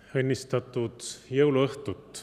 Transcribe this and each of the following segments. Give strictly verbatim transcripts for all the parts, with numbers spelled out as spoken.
Õnnistatud jõuluõhtut.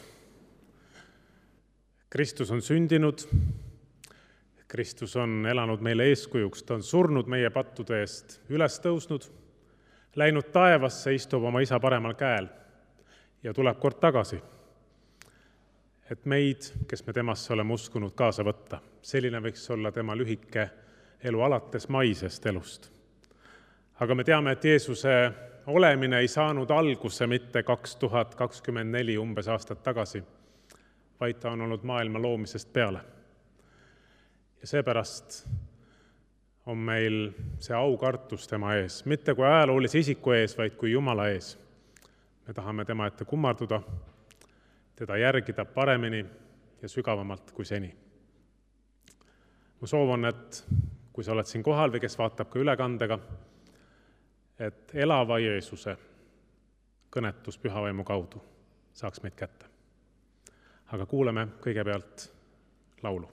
Kristus on sündinud, Kristus on elanud meile eeskujuks, ta on surnud meie pattude eest, üles tõusnud, läinud taevasse, istub oma isa paremal käel ja tuleb kord tagasi, et meid, kes me temasse oleme uskunud, kaasa võtta. Selline võiks olla tema lühike elu alates maisest elust. Aga me teame, et Jeesuse olemine ei saanud alguse mitte kaks tuhat kakskümmend neli umbes aastat tagasi, vaid ta on olnud maailma loomisest peale. Ja seepärast on meil see aukartus tema ees, mitte kui ajaloolise isiku ees, vaid kui Jumala ees. Me tahame tema ette kummarduda, teda järgida paremini ja sügavamalt kui seni. Ma soovon, et kui sa oled siin kohal või kes vaatab ka ülekandega, et elava Jeesuse kõnetus pühavaimu kaudu saaks meid kätte. Aga kuuleme kõigepealt laulu.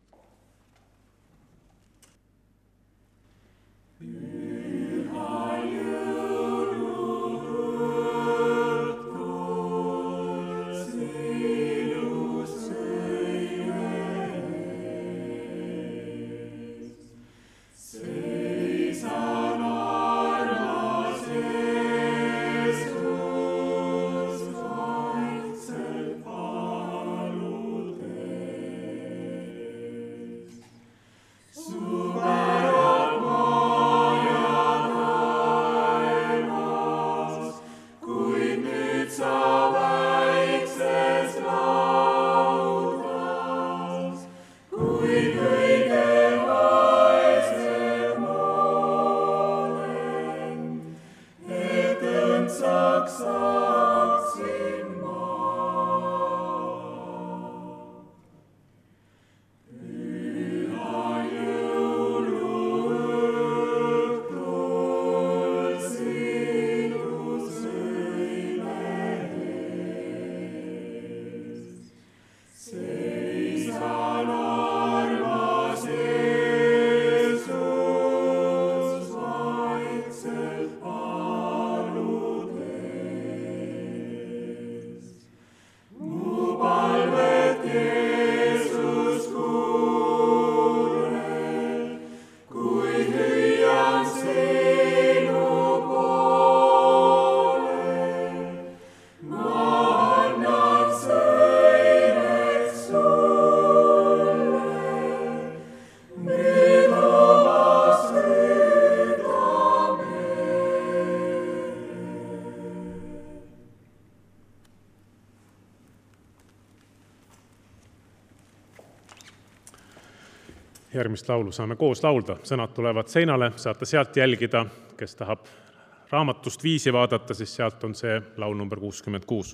Järgmist laulu saame koos laulda. Sõnad tulevad seinale, saate sealt jälgida. Kes tahab raamatust viisi vaadata, siis sealt on see laul number kuuskümmend kuus.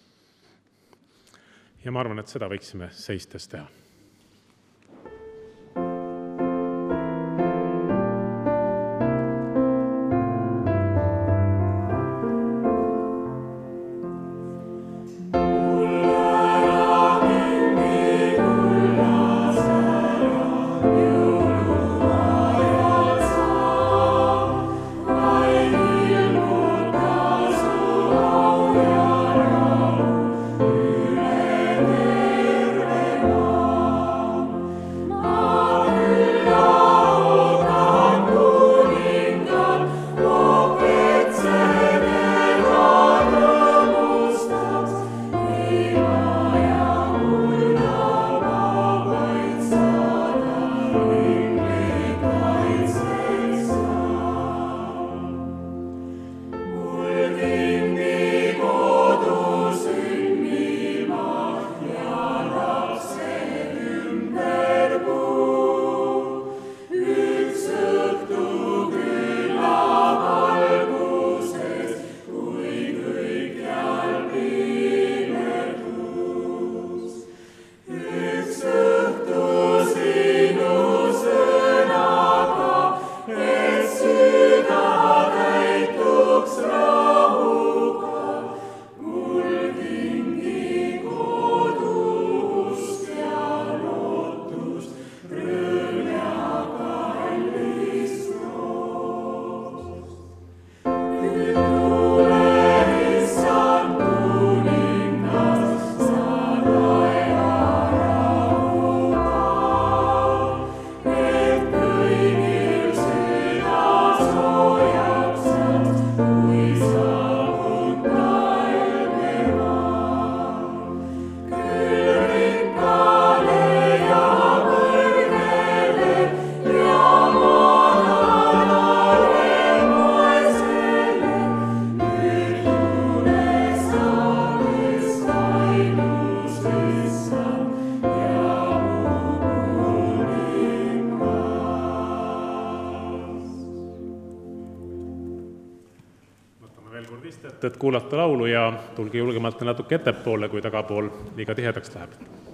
Ja ma arvan, et seda võiksime seistes teha. Oh mõtet kuulata laulu ja tulge julgemalt natuke ettepoole, kui tagapool liiga tihedaks läheb.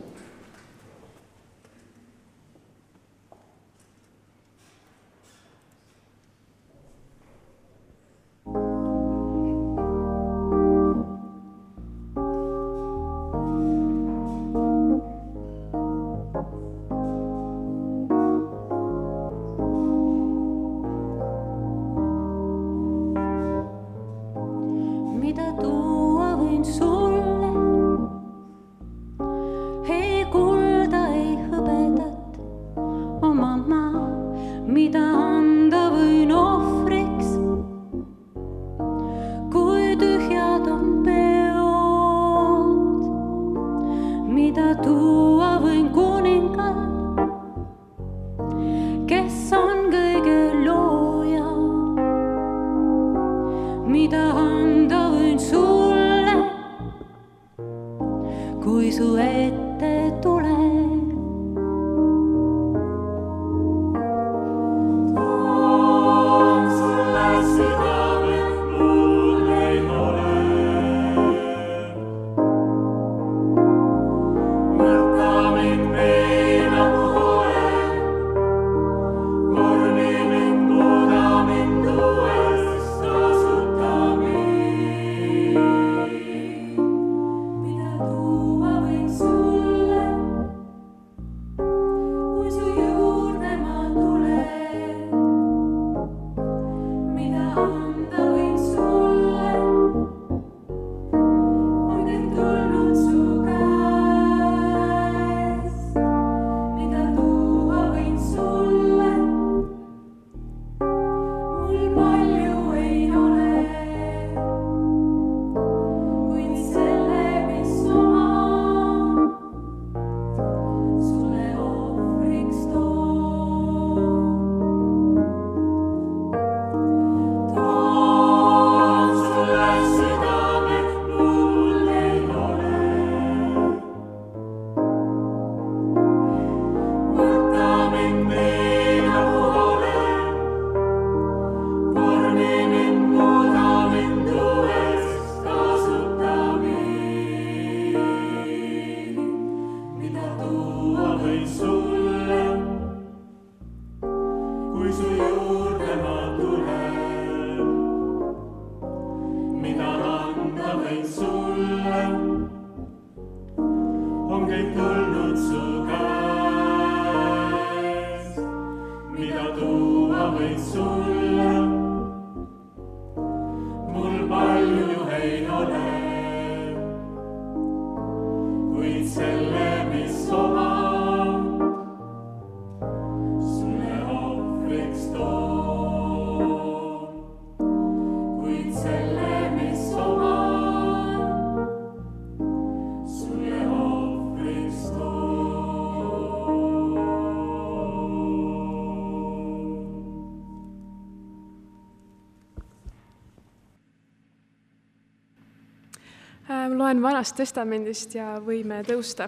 Loen Vanast testamendist ja võime tõusta.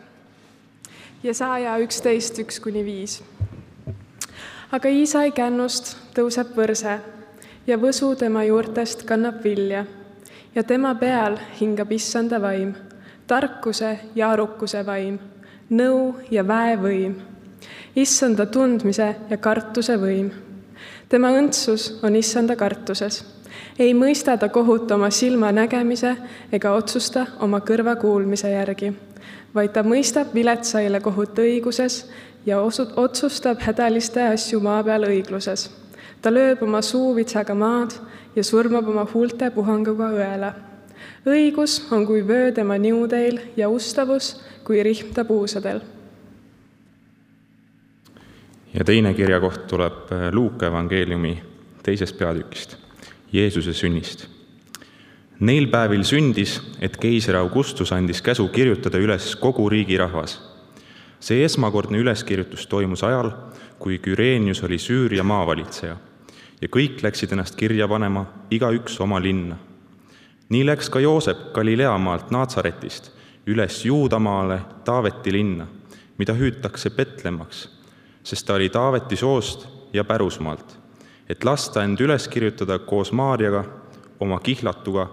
Jesaja üksteist, üks kuni viis. Aga Iisai kännust tõuseb võrse ja võsu tema juurtest kannab vilja ja tema peal hingab issanda vaim, tarkuse ja arukuse vaim, nõu ja väevõim, issanda tundmise ja kartuse võim. Tema õndsus on issanda kartuses. Ei mõista ta kohut oma silma nägemise ega otsusta oma kõrva kuulmise järgi, vaid ta mõistab viletsaile kohut õiguses ja otsustab hädaliste asju maa peal õigluses. Ta lööb oma suuvitsaga maad ja surmab oma huulte puhanguga õele. Õigus on kui vöö tema niudeil ja ustavus kui rihm ta puusadel. Ja teine kirjakoht tuleb Luuka evangeeliumi teisest peatükist. Jeesuse sünnist. Neil päevil sündis, et keiser Augustus andis käsu kirjutada üles kogu riigi rahvas. See esmakordne üleskirjutus toimus ajal, kui Küreenius oli Süüria maavalitseja ja kõik läksid ennast kirja panema, iga üks oma linna. Nii läks ka Joosep Galilea maalt Naatsaretist üles Juudamaale Taaveti linna, mida hüütakse Betlemmaks, sest ta oli Taaveti soost ja pärusmaalt, et lasta end üles kirjutada koos Maarjaga, oma kihlatuga,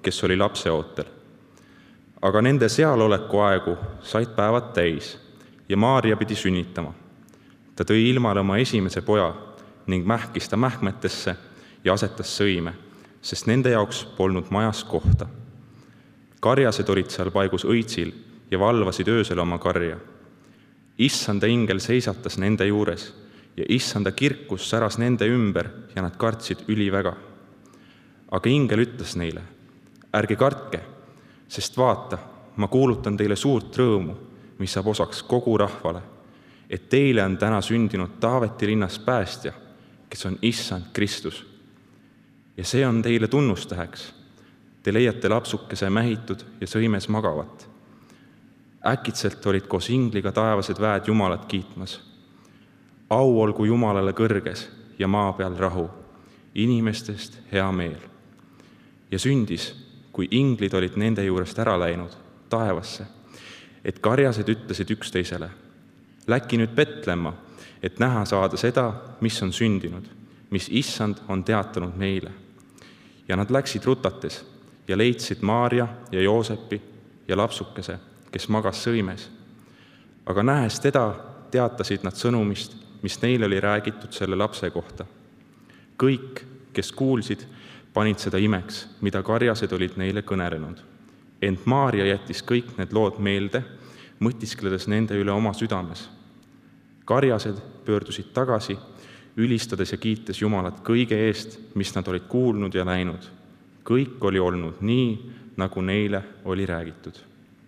kes oli lapseootel. Aga nende sealoleku aegu said päevad täis ja Maarja pidi sünnitama. Ta tõi ilmale oma esimese poja ning mähkis ta mähkmetesse ja asetas sõime, sest nende jaoks polnud majas kohta. Karjased olid seal paigus õitsil ja valvasid öösel oma karja. Issanda ingel seisatas nende juures ja issanda kirkus säras nende ümber ja nad kartsid üliväga. Aga ingel ütles neile, ärge kartke, sest vaata, ma kuulutan teile suurt rõõmu, mis saab osaks kogu rahvale, et teile on täna sündinud Taaveti linnas päästja, kes on issand Kristus. Ja see on teile tunnustäheks. Te leiate lapsukese mähitud ja sõimes magavat. Äkitselt olid koos ingliga taevased väed Jumalat kiitmas. Au olgu Jumalale kõrges ja maa peal rahu, inimestest hea meel. Ja sündis, kui inglid olid nende juurest ära läinud taevasse, et karjased ütlesid üksteisele, läki nüüd Betlemma, et näha saada seda, mis on sündinud, mis issand on teatanud meile. Ja nad läksid rutates ja leidsid Maarja ja Joosepi ja lapsukese, kes magas sõimes. Aga nähes teda, teatasid nad sõnumist, mis neile oli räägitud selle lapse kohta. Kõik, kes kuulsid, panid seda imeks, mida karjased olid neile kõnelenud. Ent Maarja jättis kõik need lood meelde, mõtiskledes nende üle oma südames. Karjased pöördusid tagasi, ülistades ja kiites Jumalat kõige eest, mis nad olid kuulnud ja läinud. Kõik oli olnud nii, nagu neile oli räägitud.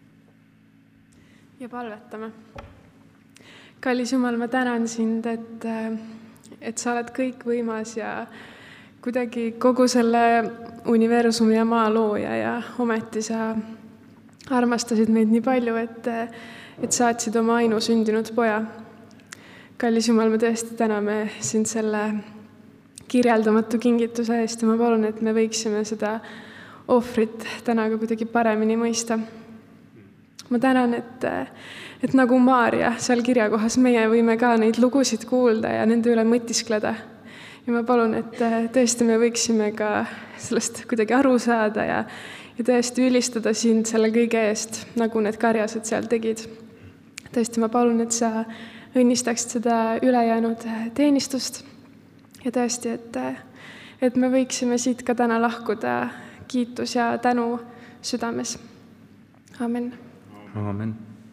Ja palvetame. Kallis Jumal, ma tänan sind, et, et sa oled kõik võimas ja kuidagi kogu selle universumi ja maa looja ja ometi sa armastasid meid nii palju, et, et saatsid oma ainu sündinud poja. Kallis Jumal, me tõesti täname sind selle kirjeldamatu kingituse eest ja ma palun, et me võiksime seda ohvrit täna ka kuidagi paremini mõista. Ma tänan, et, et nagu Maarja seal kirjakohas meie võime ka neid lugusid kuulda ja nende üle mõtiskleda. Ja ma palun, et tõesti me võiksime ka sellest kuidagi aru saada ja, ja tõesti ülistada sind selle kõige eest, nagu need karjased seal tegid. Tõesti ma palun, et sa õnnistaksid seda ülejäänud teenistust ja tõesti, et, et me võiksime siit ka täna lahkuda kiitus ja tänu südames. Amen. Amen.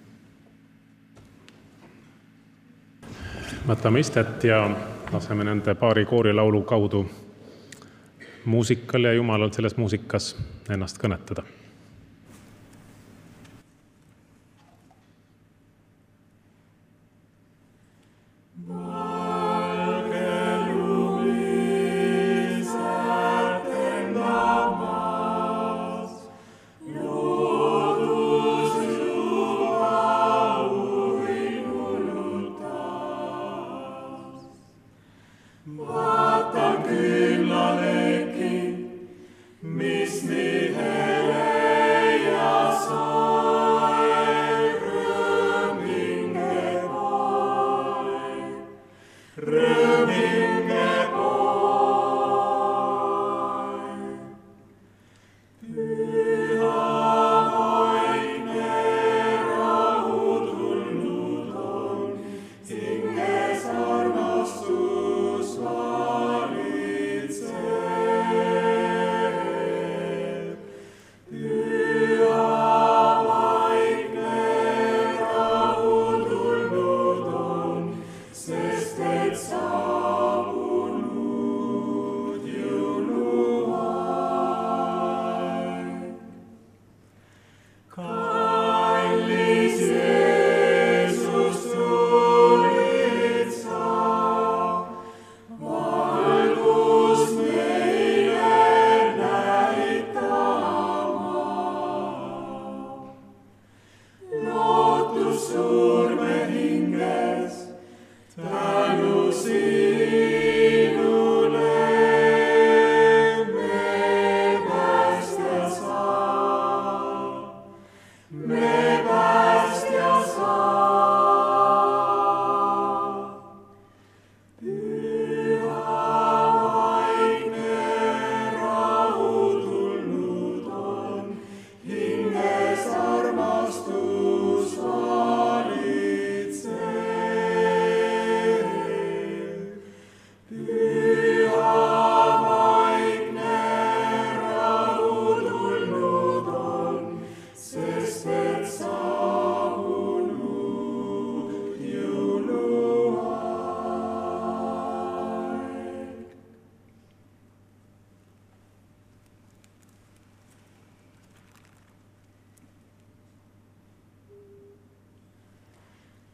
Võtame istet ja laseme nende paari koorilaulu kaudu muusikal ja Jumalal selles muusikas ennast kõnetada. Vaatan küünlaleki, mis nii hele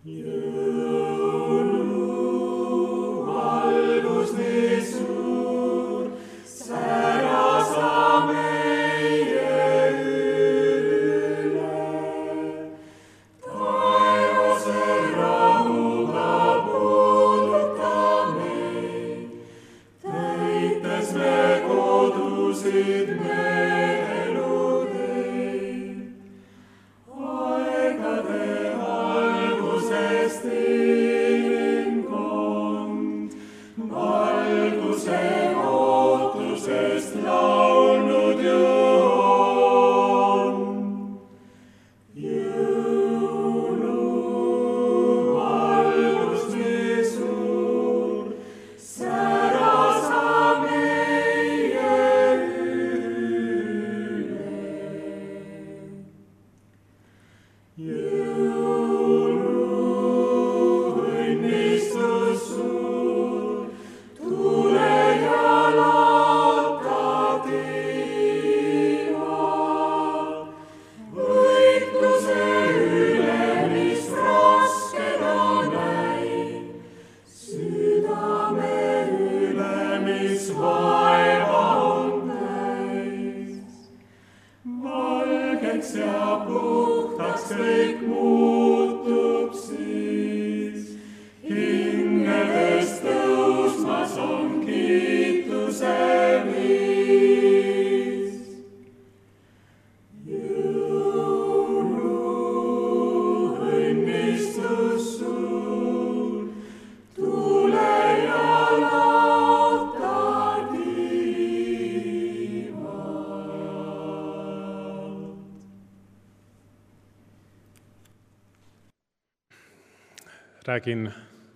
Räägin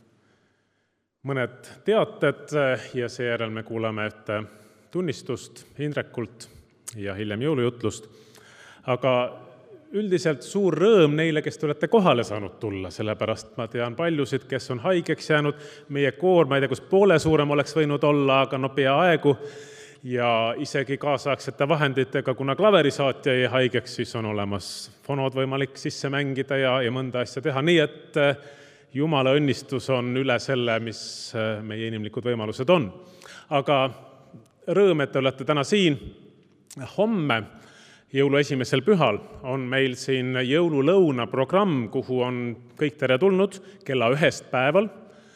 mõned teated ja seejärel me kuulame ette tunnistust Indrekult ja hiljem jõulujutlust. Aga üldiselt suur rõõm neile, kes te olete kohale saanud tulla, sellepärast ma tean paljusid, kes on haigeks jäänud. Meie koor, ma ei tea, kus poole suurem oleks võinud olla, aga no peaaegu. Ja isegi kaasaegsete vahenditega, kuna klaverisaatja jäi haigeks, siis on olemas fonod võimalik sisse mängida ja, ja mõnda asja teha. Nii et Jumala õnnistus on üle selle, mis meie inimlikud võimalused on. Aga rõõm, et te olete täna siin. Homme, jõulu esimesel pühal, on meil siin jõululõuna programm, kuhu on kõik tere tulnud kella ühest päeval.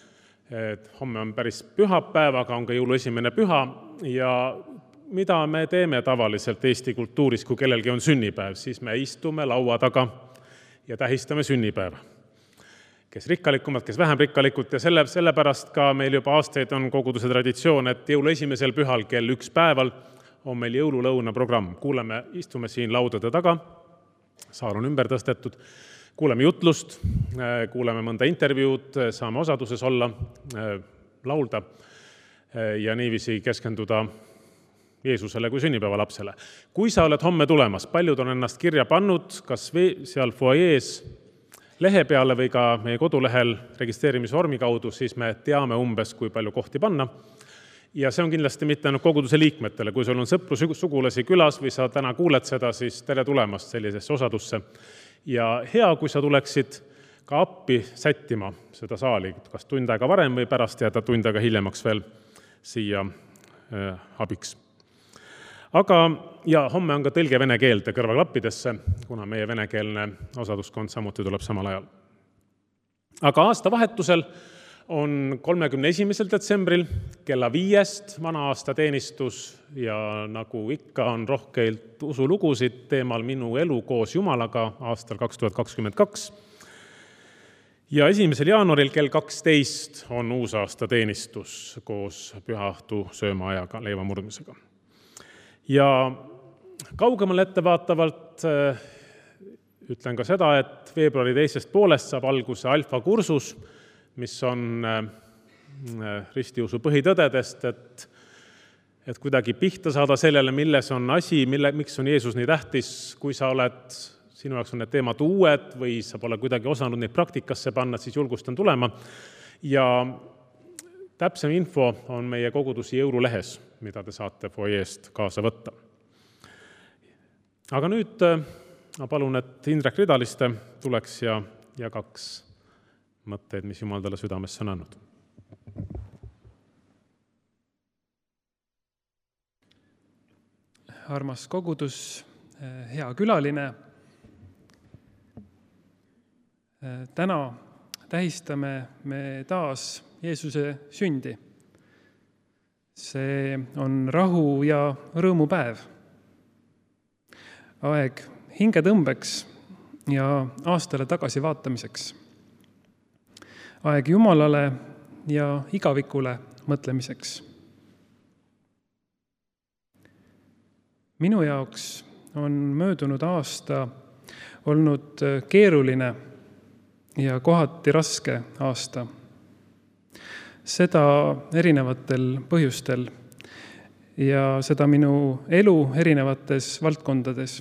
Homme on päris pühapäev, aga on ka jõulu esimene püha. Ja mida me teeme tavaliselt Eesti kultuuris, kui kellelgi on sünnipäev, siis me istume laua taga ja tähistame sünnipäeva. Kes rikkalikumad, kes vähem rikkalikud ja selle, sellepärast ka meil juba aastaid on koguduse traditsioon, et jõulu esimesel pühal kell üks päeval on meil jõululõuna programm. Kuuleme, istume siin laudade taga, saal on ümber tõstetud, kuuleme jutlust, kuuleme mõnda intervjuud, saame osaduses olla, laulda ja niiviisi keskenduda Jeesusele kui sünnipäevalapsele. Kui sa oled homme tulemas, paljud on ennast kirja pannud, kas seal foajees lehe peale või ka meie kodulehel registreerimisvormi kaudu, siis me teame umbes, kui palju kohti panna. Ja see on kindlasti mitte ainult koguduse liikmetele. Kui sul on sõpru sugulasi külas või sa täna kuuled seda, siis tere tulemast sellisesse osadusse. Ja hea, kui sa tuleksid ka appi sättima seda saali, kas tund aega varem või pärast jääda tund aega hiljemaks veel siia äh, abiks. Aga ja homme on ka tõlge vene keelde kõrvaklappidesse, kuna meie venekeelne osaduskond samuti tuleb samal ajal. Aga aastavahetusel on kolmekümne esimesel detsembril kella viiest vana aasta teenistus ja nagu ikka on rohkelt usulugusid teemal Minu elu koos Jumalaga aastal kaks tuhat kakskümmend kaks. Ja esimesel jaanuaril kell kaksteist on uusaasta teenistus koos pühaõhtu söömaajaga, leiva murdmisega. Ja kaugemal ettevaatavalt ütlen ka seda, et veebruari teisest poolest saab alguse alfa-kursus, mis on ristiusu põhitõdedest, et, et kuidagi pihta saada sellele, milles on asi, mille, miks on Jeesus nii tähtis, kui sa oled, sinu jaoks on need teemad uued või sa pole kuidagi osanud neid praktikasse panna, siis julgustan tulema. Ja täpsem info on meie kogudusi jõululehes, mida te saate foajeest kaasa võtta. Aga nüüd ma palun, et Indrek Ridaliste tuleks ja jagaks mõtteid, mis Jumal talle südamesse on andnud. Armas kogudus, hea külaline. Täna tähistame me taas Jeesuse sündi. See on rahu ja rõõmupäev. Aeg hingetõmbeks ja aastale tagasi vaatamiseks. Aeg Jumalale ja igavikule mõtlemiseks. Minu jaoks on möödunud aasta olnud keeruline ja kohati raske aasta. Seda erinevatel põhjustel ja seda minu elu erinevates valdkondades.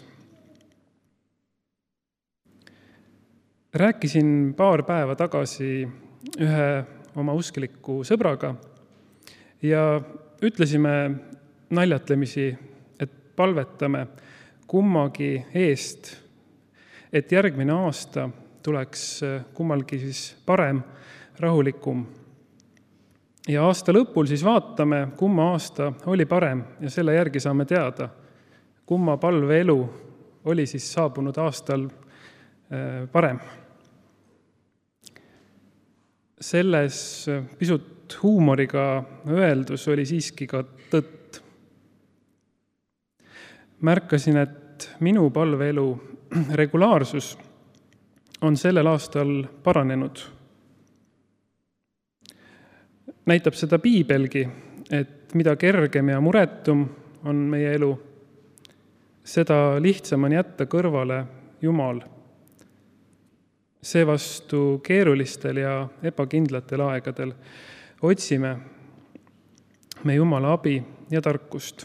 Rääkisin paar päeva tagasi ühe oma uskliku sõbraga ja ütlesime naljatlemisi, et palvetame kummagi eest, et järgmine aasta tuleks kummalgi siis parem, rahulikum. Ja aasta lõpul siis vaatame, kumma aasta oli parem ja selle järgi saame teada, kumma palveelu oli siis saabunud aastal parem. Selles pisut huumoriga öeldus oli siiski ka tõtt. Märkasin, et minu palveelu regulaarsus on sellel aastal paranenud. Näitab seda piibelgi, et mida kergem ja muretum on meie elu, seda lihtsam on jätta kõrvale Jumal. Seevastu keerulistel ja ebakindlatel aegadel otsime me Jumala abi ja tarkust.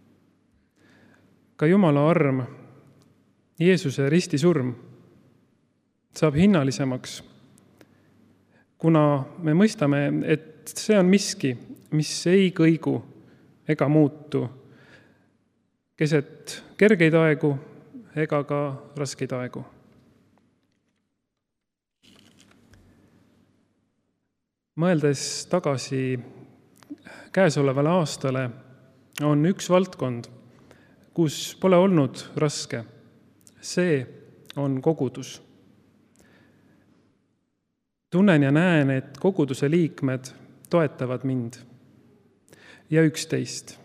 Ka Jumala arm, Jeesuse ristisurm, saab hinnalisemaks, kuna me mõistame, et see on miski, mis ei kõigu ega muutu keset kergeid aegu ega ka raskeid aegu. Mõeldes tagasi käesolevale aastale on üks valdkond, kus pole olnud raske. See on kogudus. Tunnen ja näen, et koguduse liikmed toetavad mind ja üksteist.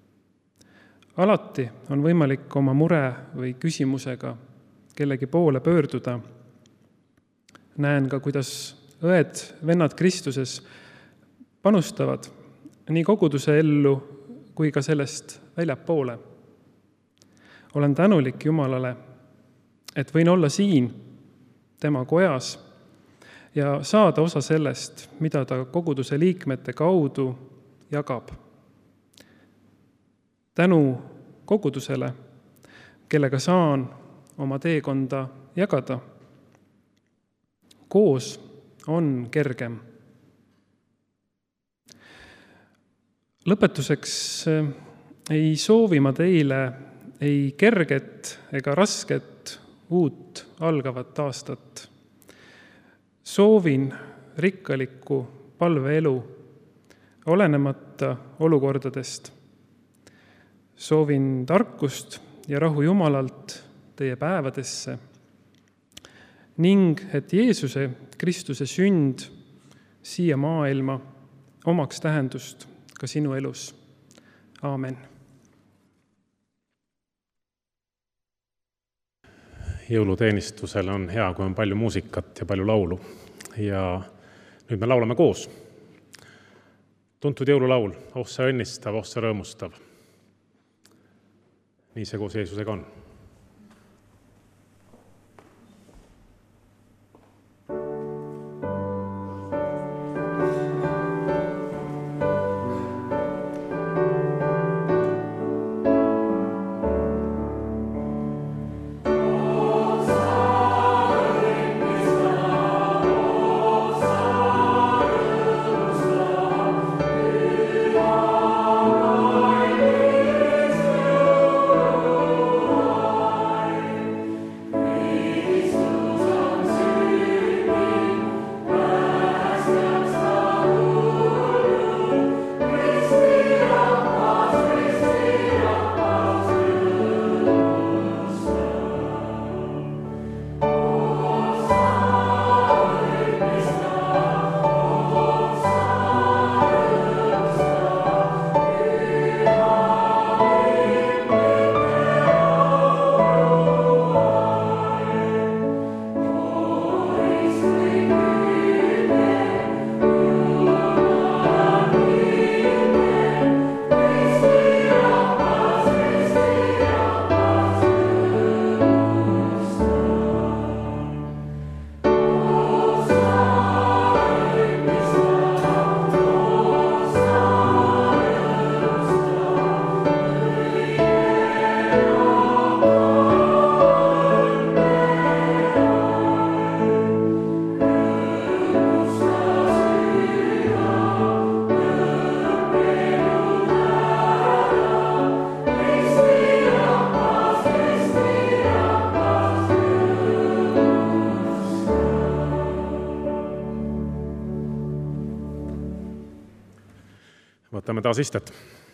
Alati on võimalik oma mure või küsimusega kellegi poole pöörduda. Näen ka, kuidas õed, vennad Kristuses panustavad nii koguduse ellu kui ka sellest väljapoole. Olen tänulik Jumalale, et võin olla siin tema kojas ja saada osa sellest, mida ta koguduse liikmete kaudu jagab. Tänu kogudusele, kellega saan oma teekonda jagada. Koos on kergem. Lõpetuseks ei soovi ma teile ei kerget ega rasket uut algavat aastat. Soovin rikkalikku palveelu, olenemata olukordadest. Soovin tarkust ja rahu Jumalalt teie päevadesse ning et Jeesuse Kristuse sünd siia maailma omaks tähendust ka sinu elus. Aamen. Jõuluteenistusel on hea, kui on palju muusikat ja palju laulu. Ja nüüd me laulame koos. Tuntud jõululaul, oh see õnnistav, oh see rõõmustav. Nii see koos Jeesusega on. Oh võtame taas istet.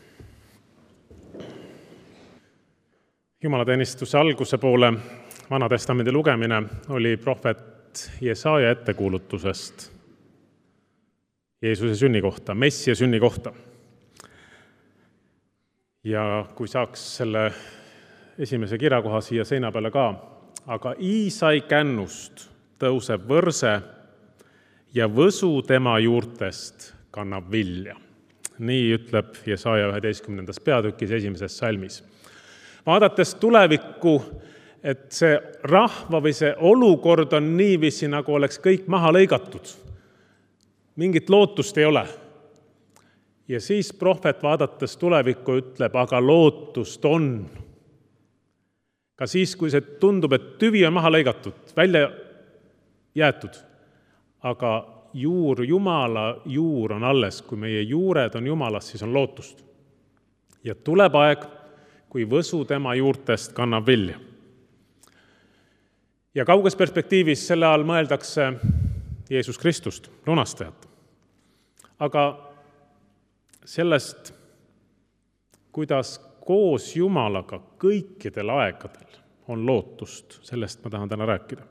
Jumalateenistuse alguse poole Vana Testamendi lugemine oli prohvet Jesaja ettekuulutusest Jeesuse sünni kohta, Messia sünni kohta. Ja kui saaks selle esimese kirjakoha siia seina peale ka, aga Iisai kännust tõuseb võrse ja võsu tema juurtest kannab vilja. Nii ütleb Jesaja üheteistkümnendas peatükis esimeses salmis. Vaadates tulevikku, et see rahva või see olukord on niiviisi, nagu oleks kõik maha lõigatud. Mingit lootust ei ole. Ja siis prohvet vaadates tulevikku ütleb, aga lootust on. Ka siis, kui see tundub, et tüvi on maha lõigatud, välja jäetud, aga juur, Jumala juur on alles. Kui meie juured on Jumalas, siis on lootust. Ja tuleb aeg, kui võsu tema juurtest kannab vilja. Ja kauges perspektiivis selle all mõeldakse Jeesus Kristust, lunastajat. Aga sellest, kuidas koos Jumalaga kõikidel aegadel on lootust, sellest ma tahan täna rääkida.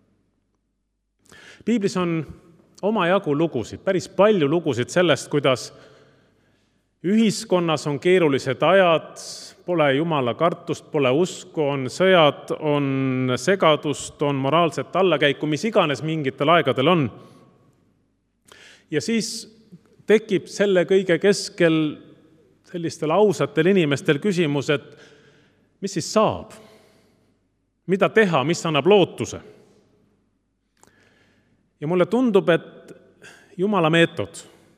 Piiblis on omajagu lugusid, päris palju lugusid sellest, kuidas ühiskonnas on keerulised ajad, pole Jumala kartust, pole usku, on sõjad, on segadust, on moraalset allakäiku, mis iganes mingitel aegadel on. Ja siis tekib selle kõige keskel sellistel ausatel inimestel küsimus, et mis siis saab? Mida teha, mis annab lootuse? Ja mulle tundub, et Jumala meetod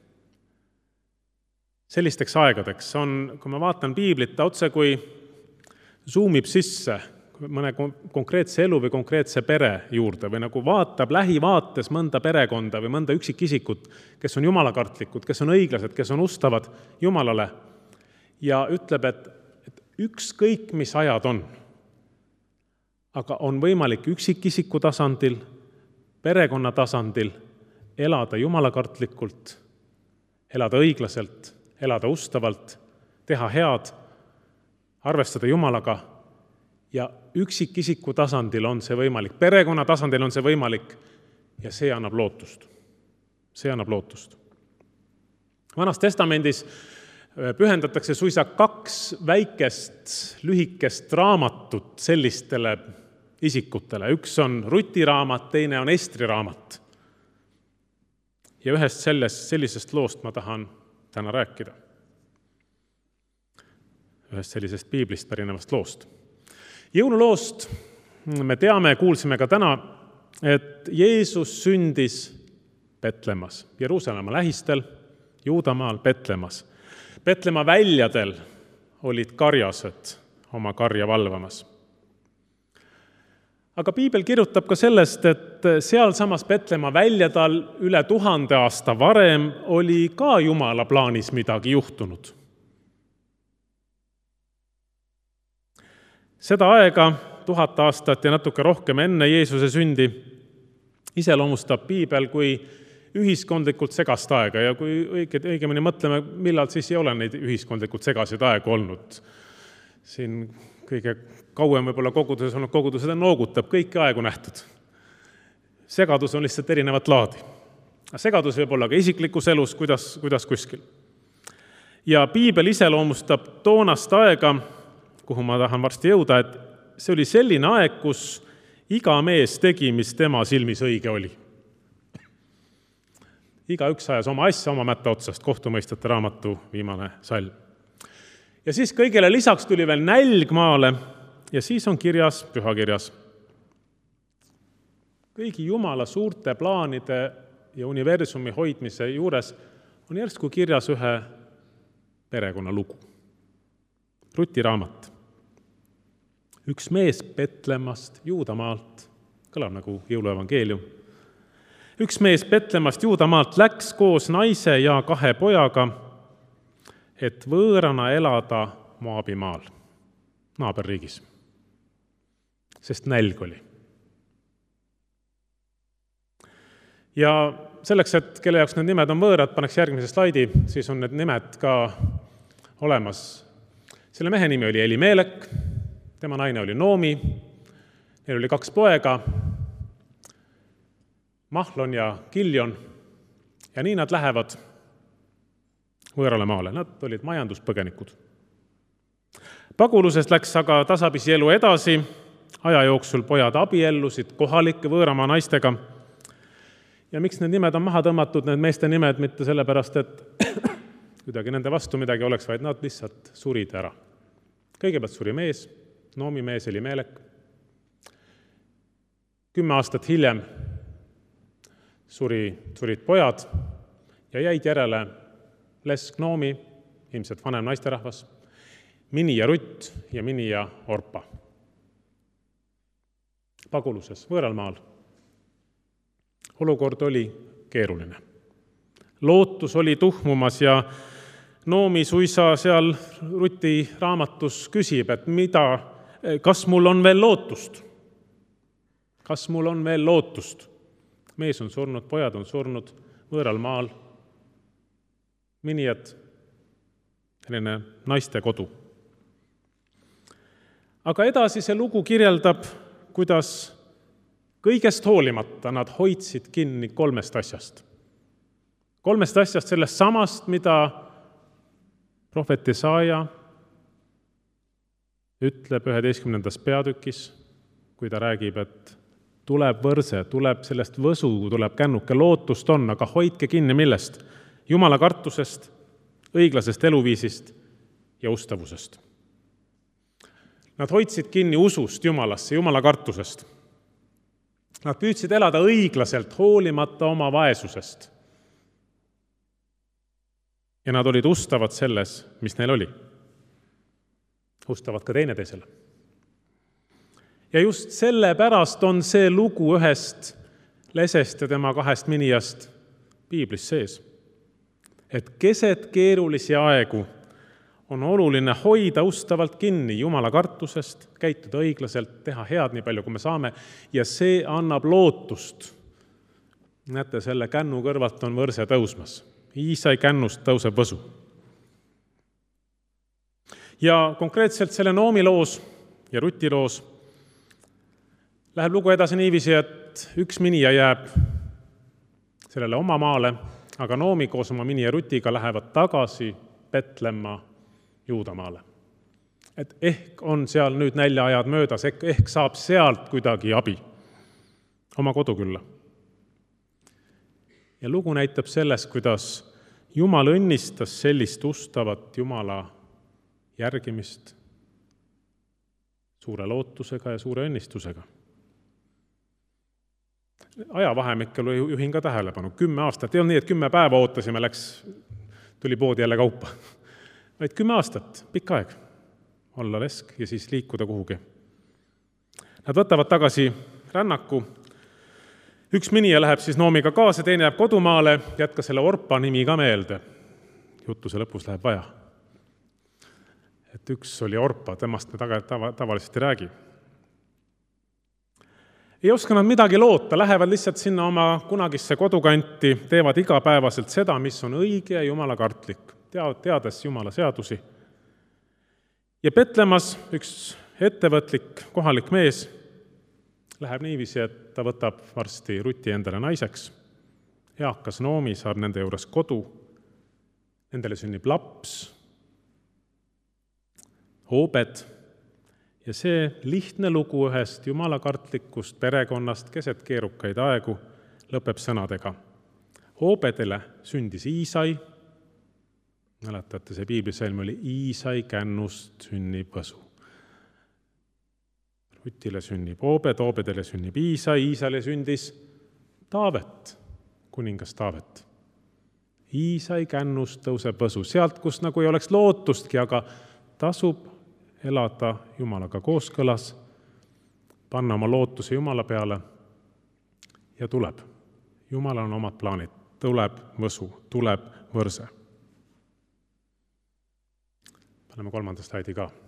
sellisteks aegadeks on, kui ma vaatan piiblit, otse kui zoomib sisse mõne konkreetse elu või konkreetse pere juurde või nagu vaatab lähivaates mõnda perekonda või mõnda üksikisikut, kes on jumalakartlikud, kes on õiglased, kes on ustavad Jumalale ja ütleb, et, et ükskõik mis ajad on, aga on võimalik üksikisiku tasandil, perekonna tasandil elada jumalakartlikult, elada õiglaselt, elada ustavalt, teha head, arvestada Jumalaga ja üksikisiku tasandil on see võimalik, perekonna tasandil on see võimalik ja see annab lootust. See annab lootust. Vanas testamendis pühendatakse suisa kaks väikest, lühikest raamatut sellistele isikutele. Üks on Ruti raamat, teine on Estri raamat. Ja ühest sellest, sellisest loost ma tahan täna rääkida. Ühest sellisest piiblist pärinevast loost. Jõululoost me teame, kuulsime ka täna, et Jeesus sündis Petlemas, Jeruusalemma lähistel, Juudamaal Petlemas. Petlemma väljadel olid karjased oma karja valvamas. Aga piibel kirjutab ka sellest, et seal samas Petlemma väljadal üle tuhande aasta varem oli ka Jumala plaanis midagi juhtunud. Seda aega, tuhat aastat ja natuke rohkem enne Jeesuse sündi, iseloomustab piibel kui ühiskondlikult segast aega ja kui õige, õigemini mõtleme, millal siis ei ole neid ühiskondlikult segasid aegu olnud. Siin kõige kauem võib-olla koguduses olnud kogudused noogutab, kõiki aegu nähtud. Segadus on lihtsalt erinevat laadi. Segadus võib olla ka isiklikus elus, kuidas, kuidas kuskil. Ja piibel iseloomustab toonast aega, kuhu ma tahan varsti jõuda, et see oli selline aeg, kus iga mees tegi, mis tema silmis õige oli. Iga üks ajas oma asja, oma mätta otsast, kohtumõistjate raamatu viimane salm. Ja siis kõigele lisaks tuli veel nälg maale ja siis on kirjas, pühakirjas, kõigi Jumala suurte plaanide ja universumi hoidmise juures on järsku kirjas ühe perekonna lugu. Ruti raamat. Üks mees Petlemast, Juudamaalt, kõlab nagu jõuluevangeelium. Üks mees Petlemast, Juudamaalt läks koos naise ja kahe pojaga, et võõrana elada Moabimaal, naaberriigis, sest nälg oli. Ja selleks, et kelle jaoks need nimed on võõrad, paneks järgmise slaidi, siis on need nimed ka olemas. Selle mehe nimi oli Elimelek, tema naine oli Noomi, neil oli kaks poega, Mahlon ja Kiljon, ja nii nad lähevad võõrale maale. Nad olid majanduspõgenikud. Pagulusest läks aga tasapisi elu edasi, aja jooksul pojad abiellusid kohalike võõramaa naistega. Ja miks need nimed on maha tõmmatud, need meeste nimed, mitte sellepärast, et kuidagi nende vastu midagi oleks, vaid nad lihtsalt surid ära. Kõigepealt suri mees, Noomi mees Elimelek. Kümme aastat hiljem suri, surid pojad ja jäid järele Lesk Noomi, ilmselt vanem naisterahvas, Mini ja Rutt ja Mini ja Orpa. Paguluses, võõral maal. Olukord oli keeruline. Lootus oli tuhmumas ja Noomi suisa seal Ruti raamatus küsib, et mida, kas mul on veel lootust? Kas mul on veel lootust? Mees on surnud, pojad on surnud, võõral maal. Minijad, selline naiste kodu. Aga edasi see lugu kirjeldab, kuidas kõigest hoolimata nad hoidsid kinni kolmest asjast. Kolmest asjast sellest samast, mida prohvet Jesaja ütleb üheteistkümnendas peatükis, kui ta räägib, et tuleb võrse, tuleb sellest võsu, tuleb kännuke, lootust on, aga hoidke kinni millest? Jumala kartusest, õiglasest eluviisist ja ustavusest. Nad hoidsid kinni usust Jumalasse, Jumala kartusest. Nad püüdsid elada õiglaselt, hoolimata oma vaesusest. Ja nad olid ustavad selles, mis neil oli. Ustavad ka teineteisele. Ja just sellepärast on see lugu ühest lesest ja tema kahest minijast piiblis sees. Et keset keerulisi aegu on oluline hoida ustavalt kinni Jumala kartusest, käituda õiglaselt, teha head nii palju, kui me saame, ja see annab lootust. Näete, selle kännu kõrvalt on võrse tõusmas. Iisai kännust tõuseb võsu. Ja konkreetselt selle Noomi loos ja Ruti loos läheb lugu edasi niiviisi, et üks minija jääb sellele oma maale, aga Noomi koos oma Mini ja Rutiga lähevad tagasi Petlemma Juudamaale. Et ehk on seal nüüd näljaajad möödas, ehk, ehk saab sealt kuidagi abi oma kodukülla. Ja lugu näitab sellest, kuidas Jumal õnnistas sellist ustavat Jumala järgimist suure lootusega ja suure õnnistusega. Ajavahemikkel juhin ka tähelepanu. Kümme aastat, ei olnud nii, et kümme päeva ootasime, läks, tuli poodi jälle kaupa. Vaid kümme aastat, pikk aeg, olla lesk ja siis liikuda kuhugi. Nad võtavad tagasi rännaku. Üks minija läheb siis Noomiga kaasa, teine jääb kodumaale, jätka selle Orpa nimi ka meelde. Jutuse lõpus läheb vaja. Et üks oli Orpa, temast me taga, tava, tavaliselt ei räägi. Ei oska nad midagi loota, lähevad lihtsalt sinna oma kunagisse kodukanti, teevad igapäevaselt seda, mis on õige ja Jumala kartlik, teades Jumala seadusi. Ja Petlemas üks ettevõtlik kohalik mees läheb niiviisi, et ta võtab varsti Ruti endale naiseks. Eakas Noomi saab nende juures kodu, nendele sünnib laps, Obed, ja see lihtne lugu ühest jumalakartlikust perekonnast keset keerukaid aegu lõpeb sõnadega. Obedele sündis Iisai, mäletate, see piiblisõlm oli Iisai kännust sünnib võsu. Rutile sünnib Obed, Obedele sünnib Iisai, Iisale sündis Taavet, kuningas Taavet. Iisai kännust tõuseb võsu, sealt, kus nagu ei oleks lootustki, aga tasub elada Jumalaga kooskõlas, panna oma lootuse Jumala peale ja tuleb. Jumalal on omad plaanid, tuleb võsu, tuleb võrse. Paneme kolmanda slaidi ka.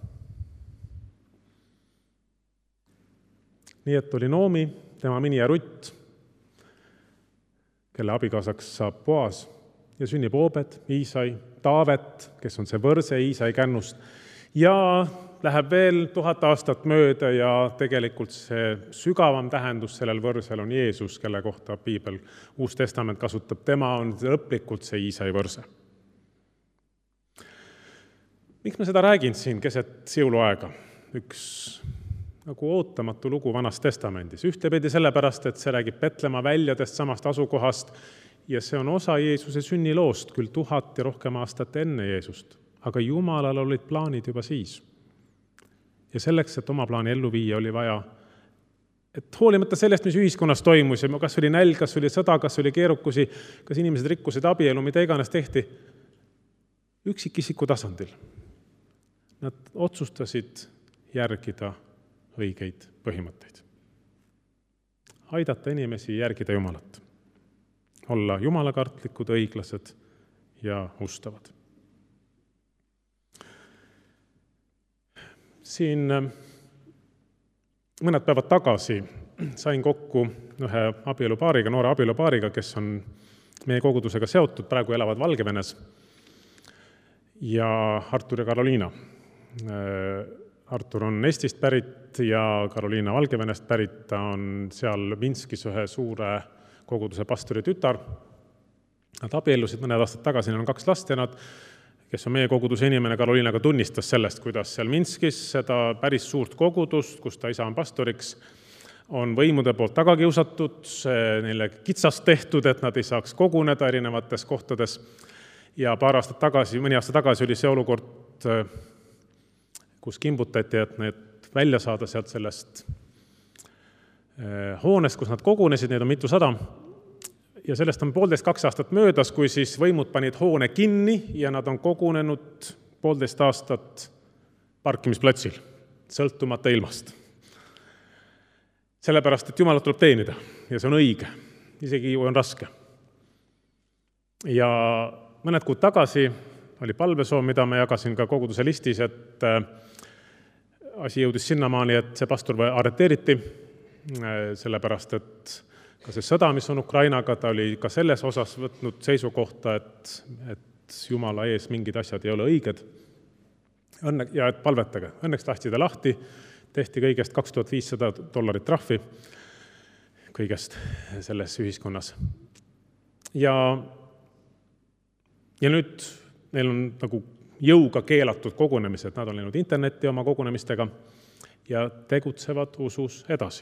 Nii et oli Noomi, tema Mini ja Rutt, kelle abikaasaks saab Boas ja sünnib Obed, Iisai, Taavet, kes on see võrse Iisai kännust, ja läheb veel tuhat aastat mööda ja tegelikult see sügavam tähendus sellel võrsel on Jeesus, kelle kohta piibel, Uus Testament kasutab, tema on lõplikult see Iisai võrse. Miks ma seda räägin siin keset siuluaega? Üks nagu ootamatu lugu Vanas Testamendis. Ühtepidi sellepärast, et see räägib Petlemma väljadest samast asukohast ja see on osa Jeesuse sünniloost, küll tuhat ja rohkem aastat enne Jeesust. Aga Jumalal olid plaanid juba siis. Ja selleks, et oma plaani ellu viia, oli vaja, et hoolimata sellest, mis ühiskonnas toimus, ja kas oli nälg, kas oli sõda, kas oli keerukusi, kas inimesed rikkusid abielu, mida iganes tehti, üksikisiku tasandil. Nad otsustasid järgida õigeid põhimõtteid. Aidata inimesi järgida Jumalat. Olla jumalakartlikud, õiglased ja ustavad. Siin mõned päevad tagasi sain kokku ühe abielupaariga, noore abielupaariga, kes on meie kogudusega seotud, praegu elavad Valgevenes, ja Artur ja Karoliina. Artur on Eestist pärit ja Karoliina Valgevenest pärit, ta on seal Minskis ühe suure koguduse pastori tütar. Nad abiellusid mõned aastad tagasi, neil on kaks last ja nad, kes on meie koguduse inimene, Karoliinaga tunnistas sellest, kuidas seal Minskis seda päris suurt kogudust, kus ta isa on pastoriks, on võimude poolt taga kiusatud, neile kitsast tehtud, et nad ei saaks koguneda erinevates kohtades. Ja paar aastat tagasi, mõni aasta tagasi oli see olukord, kus kimbutati, et need välja saada sealt sellest hoonest, kus nad kogunesid, need on mitu sada. Ja sellest on poolteist kaks aastat möödas, kui siis võimud panid hoone kinni ja nad on kogunenud poolteist aastat parkimisplatsil, sõltumata ilmast. Sellepärast, et Jumalat tuleb teenida ja see on õige, isegi on raske. Ja mõned kuud tagasi oli palvesoov, mida ma jagasin ka koguduse listis, et asi jõudis sinnamaani, et see pastor arreteeriti, sellepärast, et ka see sõda, mis on Ukrainaga, ta oli ka selles osas võtnud seisukohta, et, et Jumala ees mingid asjad ei ole õiged Õnne, ja et palvetage. Õnneks lahti ta lahti, tehti kõigest kaks tuhat viissada dollarit trahvi kõigest selles ühiskonnas. Ja, ja nüüd neil on nagu jõuga keelatud kogunemised, nad on läinud internetti oma kogunemistega ja tegutsevad usus edasi.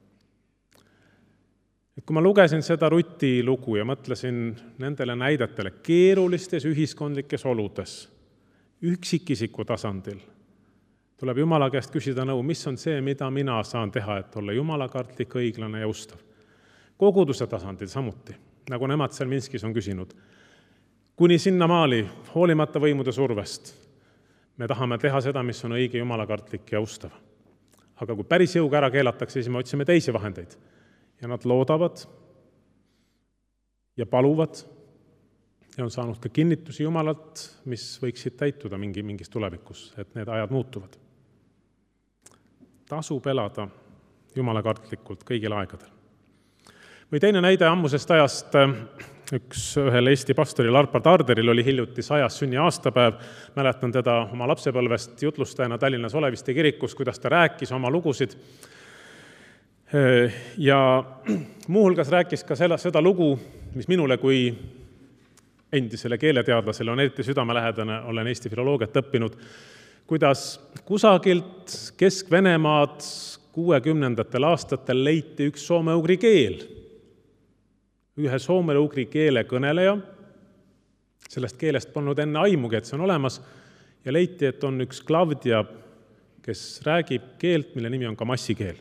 Et kui ma lugesin seda Ruti lugu ja mõtlesin nendele näidetele keerulistes ühiskondlikes oludes, üksikisiku tasandil, tuleb Jumala käest küsida nõu, mis on see, mida mina saan teha, et olla jumalakartlik, õiglane ja ustav. Koguduse tasandil samuti, nagu nemad seal Minskis on küsinud. Kuni sinna maali, hoolimata võimude survest, me tahame teha seda, mis on õige, jumalakartlik ja ustav. Aga kui päris jõuga ära keelatakse, siis me otsime teisi vahendeid. Ja nad loodavad ja paluvad ja on saanud ka kinnitusi Jumalalt, mis võiksid täituda mingi, mingis tulevikus, et need ajad muutuvad. Tasub elada jumalakartlikult kõigil aegadel. Või teine näide ammusest ajast, üks ühel Eesti pastoril Arpad Arderil oli hiljuti sajas sünni aastapäev. Mäletan teda oma lapsepõlvest jutlustajana Tallinnas Oleviste kirikus, kuidas ta rääkis oma lugusid. Ja muuhulgas rääkis ka selle, seda lugu, mis minule kui endisele keeleteadlasele on eriti südamelähedane, olen Eesti filoloogiat õppinud, kuidas kusagilt Kesk-Venemaad kuuekümnendatel aastatel leiti üks soome-ugri keel. Ühe soome-ugri keele kõneleja, sellest keelest polnud enne aimugi, et see on olemas, ja leiti, et on üks Klavdia, kes räägib keelt, mille nimi on ka massikeel.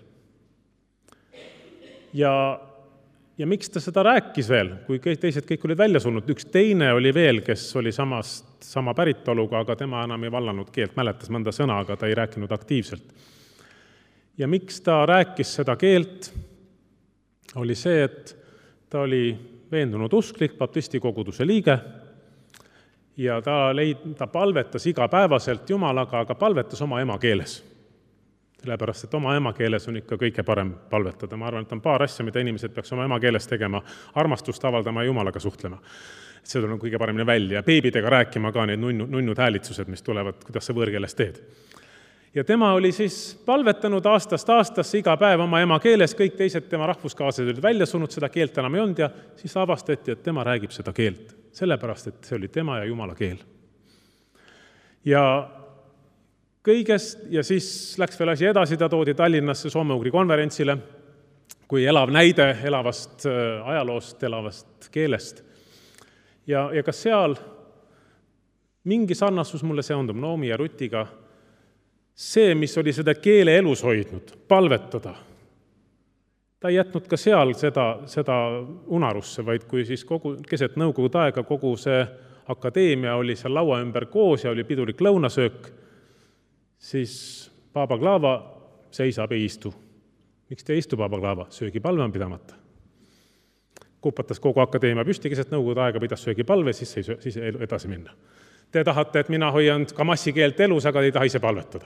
Ja, ja miks ta seda rääkis veel, kui teised kõik olid välja surnud? Üks teine oli veel, kes oli samast, sama päritoluga, aga tema enam ei vallanud keelt, mäletas mõnda sõna, aga ta ei rääkinud aktiivselt. Ja miks ta rääkis seda keelt, oli see, et ta oli veendunud usklik, baptisti koguduse liige ja ta, leid, ta palvetas igapäevaselt Jumalaga, aga palvetas oma emakeeles. sellepärast et oma emakeeles on ikka kõige parem palvetada. Ma arvan, et on paar asja, mida inimesed peaks oma emakeeles tegema, armastust avaldama ja Jumalaga suhtlema. See tuleb kõige paremini välja ja beebidega rääkima ka need nunnud, nunnud häälitsused, mis tulevad, kuidas sa võõrkeeles teed. Ja tema oli siis palvetanud aastast aastasse iga päev oma emakeeles, kõik teised tema rahvuskaaslased olid välja sunud, seda keelt enam ei olnud ja siis avastati, et tema räägib seda keelt, sellepärast et see oli tema ja Jumala keel. Ja kõigest ja siis läks veel asi edasi, ta toodi Tallinnasse soome-ugri konverentsile kui elav näide elavast ajaloost, elavast keelest. Ja, ja ka seal mingi sarnasus mulle seondub Noomi ja Rutiga, see, mis oli seda keele elus hoidnud, palvetada. Ta ei jätnud ka seal seda, seda unarusse, vaid kui siis kogu, keset nõukogude aega kogu see akadeemia oli seal laua ümber koos ja oli pidulik lõunasöök, siis Baba Klava seisab ei istu. Miks te ei istu, Baba Klava? Söögipalve on pidamata. Kupatas kogu akadeemia püsti keset nõukogude aega, pidas söögipalve, siis, ei, siis edasi minna. Te tahate, et mina hoian ka massikeelt elus, aga te ei taha ise palvetada.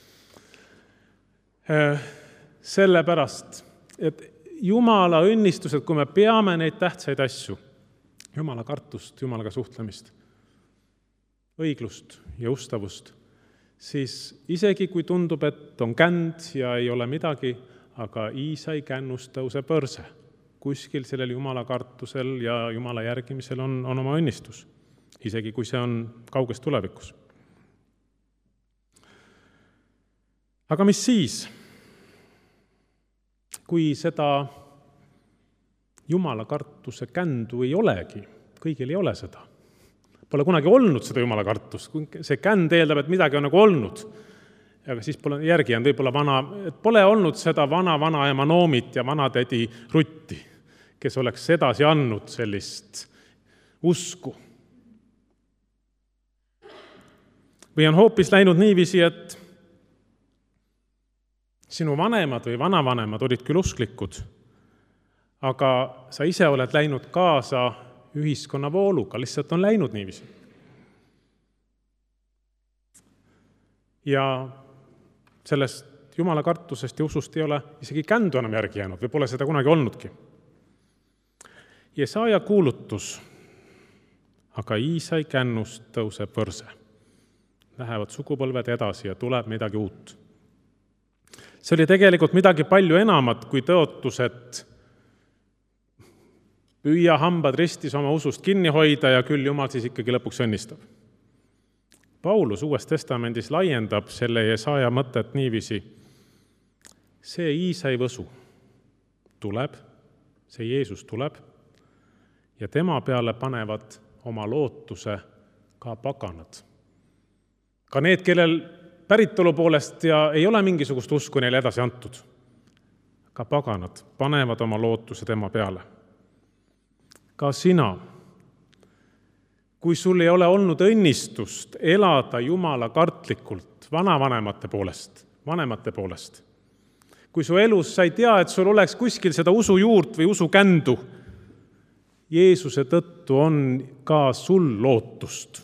Sellepärast, et Jumala õnnistused, kui me peame neid tähtsaid asju, Jumala kartust, Jumalaga suhtlemist, õiglust ja ustavust, siis isegi kui tundub, et on känd ja ei ole midagi, aga Iisai kännust tõuseb põrse. Kuskil sellel Jumala kartusel ja Jumala järgimisel on, on oma õnnistus, isegi kui see on kauges tulevikus. Aga mis siis, kui seda Jumala kartuse kändu ei olegi, kõigil ei ole seda. Pole kunagi olnud seda Jumala kartust, see känd eeldab, et midagi on nagu olnud, aga siis pole järgi jäänud võib-olla vana, et pole olnud seda vana-vana ema Noomit ja vanatädi Rutti, kes oleks edasi andnud sellist usku. Või on hoopis läinud niiviisi, et sinu vanemad või vanavanemad olid küll usklikud, aga sa ise oled läinud kaasa ühiskonna vooluga, lihtsalt on läinud niiviisi. Ja sellest Jumala kartusest ja usust ei ole isegi kändu enam järgi jäänud või pole seda kunagi olnudki. Jesaja kuulutus, aga Iisai kännust tõuseb võrse. Lähevad sugupõlved edasi ja tuleb midagi uut. See oli tegelikult midagi palju enamat kui tõotus, et püüa hambad ristis oma usust kinni hoida ja küll Jumal siis ikkagi lõpuks õnnistab. Paulus Uues Testamendis laiendab selle Jesaja mõtet niiviisi. See Iisai võsu tuleb, see Jeesus tuleb ja tema peale panevad oma lootuse ka paganad. Ka need, kellel päritolu poolest ja ei ole mingisugust usku neile edasi antud. Ka paganad panevad oma lootuse tema peale. Ka sina, kui sul ei ole olnud õnnistust elada Jumala kartlikult vanavanemate poolest, vanemate poolest, kui su elus sa ei tea, et sul oleks kuskil seda usu juurt või usu kändu, Jeesuse tõttu on ka sul lootust.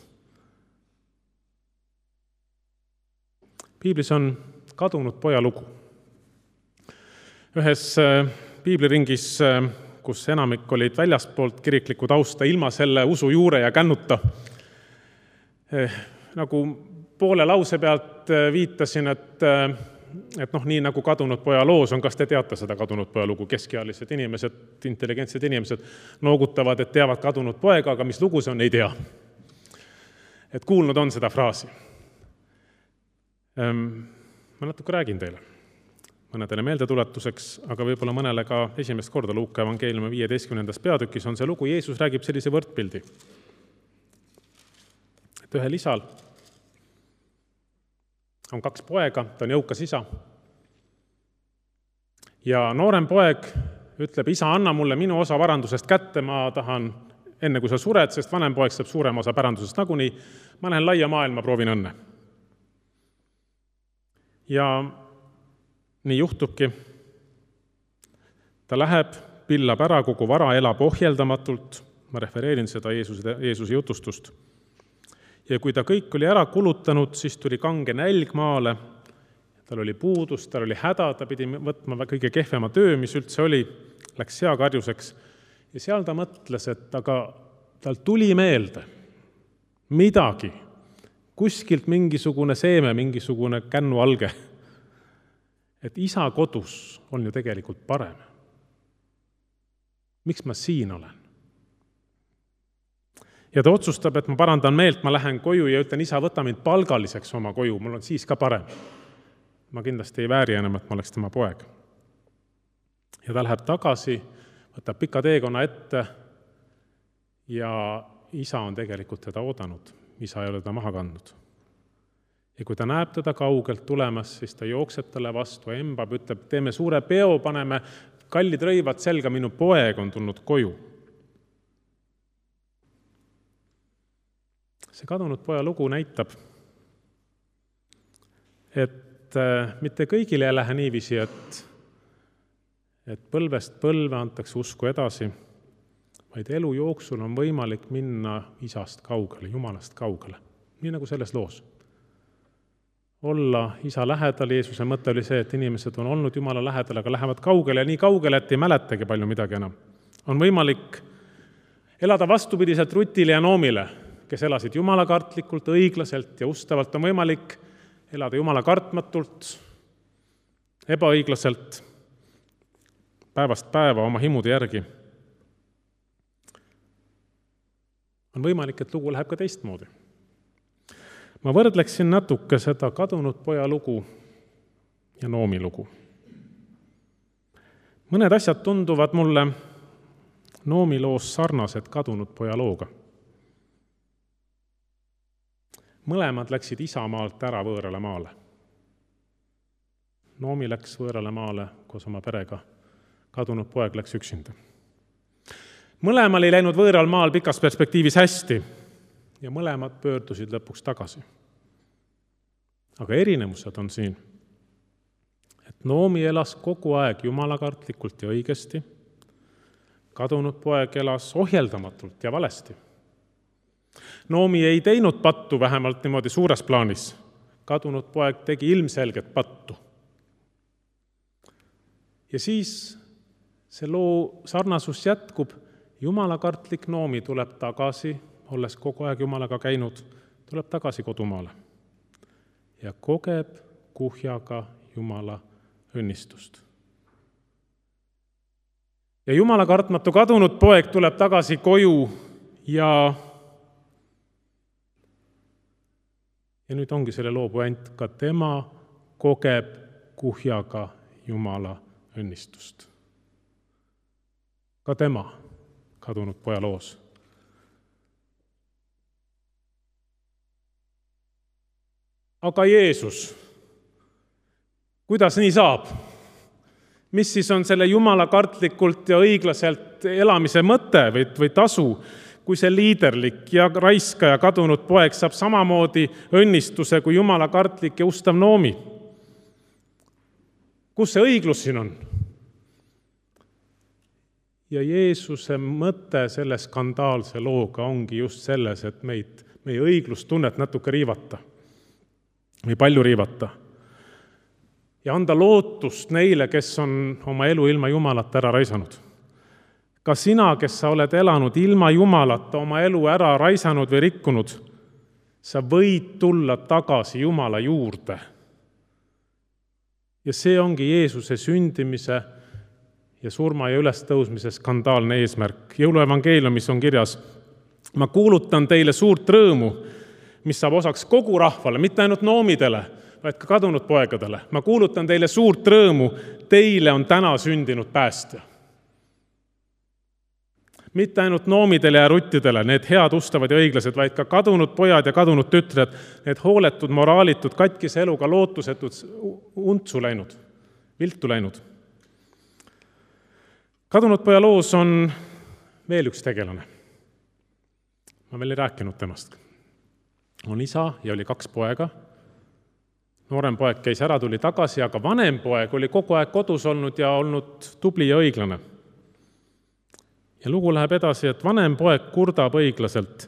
Piiblis on kadunud poja lugu. Ühes piibliringis, kus enamik olid väljaspoolt kirikliku tausta ilma selle usu juure ja kännuta, nagu poole lause pealt viitasin, et, et noh, nii nagu kadunud poja loos on, kas te teate seda kadunud poja lugu? Keskealised inimesed, intelligentsed inimesed noogutavad, et teavad kadunud poega, aga mis lugu see on, ei tea. Et kuulnud on seda fraasi. Ma natuke räägin teile mõnedele meeldetuletuseks, aga võib-olla mõnele ka esimest korda Luuka evangeeliumi viieteistkümnendas peatükis on see lugu. Jeesus räägib sellise võrdpildi, et ühel isal on kaks poega, ta on jõukas isa ja noorem poeg ütleb, isa, anna mulle minu osa varandusest kätte, ma tahan enne kui sa sured, sest vanem poeg saab suurem osa pärandusest nagunii, ma lähen laia maailma, proovin õnne. Ja nii juhtubki. Ta läheb, pillab ära kogu vara, elab ohjeldamatult. Ma refereerin seda Jeesuse, Jeesuse jutustust. Ja kui ta kõik oli ära kulutanud, siis tuli kange nälg maale. tal oli puudus, tal oli häda, ta pidi võtma kõige kehvema töö, mis üldse oli, läks seakarjuseks. Ja seal ta mõtles, et aga tal tuli meelde midagi, kuskilt mingisugune seeme, mingisugune kännualge, et isa kodus on ju tegelikult parem. Miks ma siin olen? Ja ta otsustab, et ma parandan meelt, ma lähen koju ja ütlen, isa, võta mind palgaliseks oma koju, mul on siis ka parem. Ma kindlasti ei vääri enam, et ma oleks tema poeg. Ja ta läheb tagasi, võtab pika teekonna ette ja isa on tegelikult teda oodanud. Isa ei ole ta maha kandnud. Ja kui ta näeb teda kaugelt tulemas, siis ta jookseb talle vastu, embab, ütleb, teeme suure peo, paneme kallid rõivad selga, minu poeg on tulnud koju. See kadunud poja lugu näitab, et mitte kõigile ei lähe niiviisi, et, et põlvest põlve antakse usku edasi, vaid elu jooksul on võimalik minna isast kaugele, Jumalast kaugele. Nii nagu selles loos. Olla isa lähedal, Jeesuse mõte oli see, et inimesed on olnud Jumala lähedal, aga lähevad kaugele ja nii kaugele, et ei mäletagi palju midagi enam. On võimalik elada vastupidiselt Rutile ja Noomile, kes elasid Jumala kartlikult, õiglaselt ja ustavalt. On võimalik elada Jumala kartmatult, ebaõiglaselt, päevast päeva oma himude järgi. On võimalik, et lugu läheb ka teistmoodi. Ma võrdleksin natuke seda kadunud poja lugu ja Noomi lugu. Mõned asjad tunduvad mulle Noomi loos sarnased kadunud poja looga. Mõlemad läksid isamaalt ära võõrale maale. Noomi läks võõrale maale koos oma perega, kadunud poeg läks üksinda. Mõlemal ei läinud võõral maal pikas perspektiivis hästi ja mõlemad pöördusid lõpuks tagasi. Aga erinevused on siin, et Noomi elas kogu aeg jumalakartlikult ja õigesti, kadunud poeg elas ohjeldamatult ja valesti. Noomi ei teinud pattu vähemalt niimoodi suures plaanis. Kadunud poeg tegi ilmselget pattu. Ja siis see loo sarnasus jätkub. Jumalakartlik Noomi tuleb tagasi, olles kogu aeg Jumalaga käinud, tuleb tagasi kodumaale ja kogeb kuhjaga Jumala õnnistust. Ja jumalakartmatu kadunud poeg tuleb tagasi koju ja Ja nüüd ongi selle loo puänt, ka tema kogeb kuhjaga Jumala õnnistust. Ka tema kadunud poja loos. Aga Jeesus, kuidas nii saab? Mis siis on selle Jumala kartlikult ja õiglaselt elamise mõte või, või tasu? Kui see liiderlik ja raiska ja kadunud poeg saab samamoodi õnnistuse kui Jumala kartlik ja ustav Noomi. Kus see õiglus siin on? Ja Jeesuse mõte selle skandaalse looga ongi just selles, et meid, meie õiglustunnet natuke riivata või palju riivata ja anda lootust neile, kes on oma elu ilma Jumalat ära raisanud. Ka sina, kes sa oled elanud ilma Jumalata, oma elu ära raisanud või rikkunud, sa võid tulla tagasi Jumala juurde. Ja see ongi Jeesuse sündimise ja surma ja ülestõusmise skandaalne eesmärk. Jõuluevangeeliumis on kirjas, ma kuulutan teile suurt rõõmu, mis saab osaks kogu rahvale, mitte ainult noomidele, vaid ka kadunud poegadele. Ma kuulutan teile suurt rõõmu, teile on täna sündinud päästja. Mitte ainult noomidele ja ruttidele, need head, ustavad ja õiglased, vaid ka kadunud pojad ja kadunud tütred, need hooletud, moraalitud, katkise eluga lootusetud, untsu läinud, viltu läinud. Kadunud poja loos on veel üks tegelane. Ma veel ei rääkinud temast. On isa ja oli kaks poega. Noorem poeg käis ära, tuli tagasi, aga vanem poeg oli kogu aeg kodus olnud ja olnud tubli ja õiglane. Ja lugu läheb edasi, et vanem poeg kurdab õiglaselt.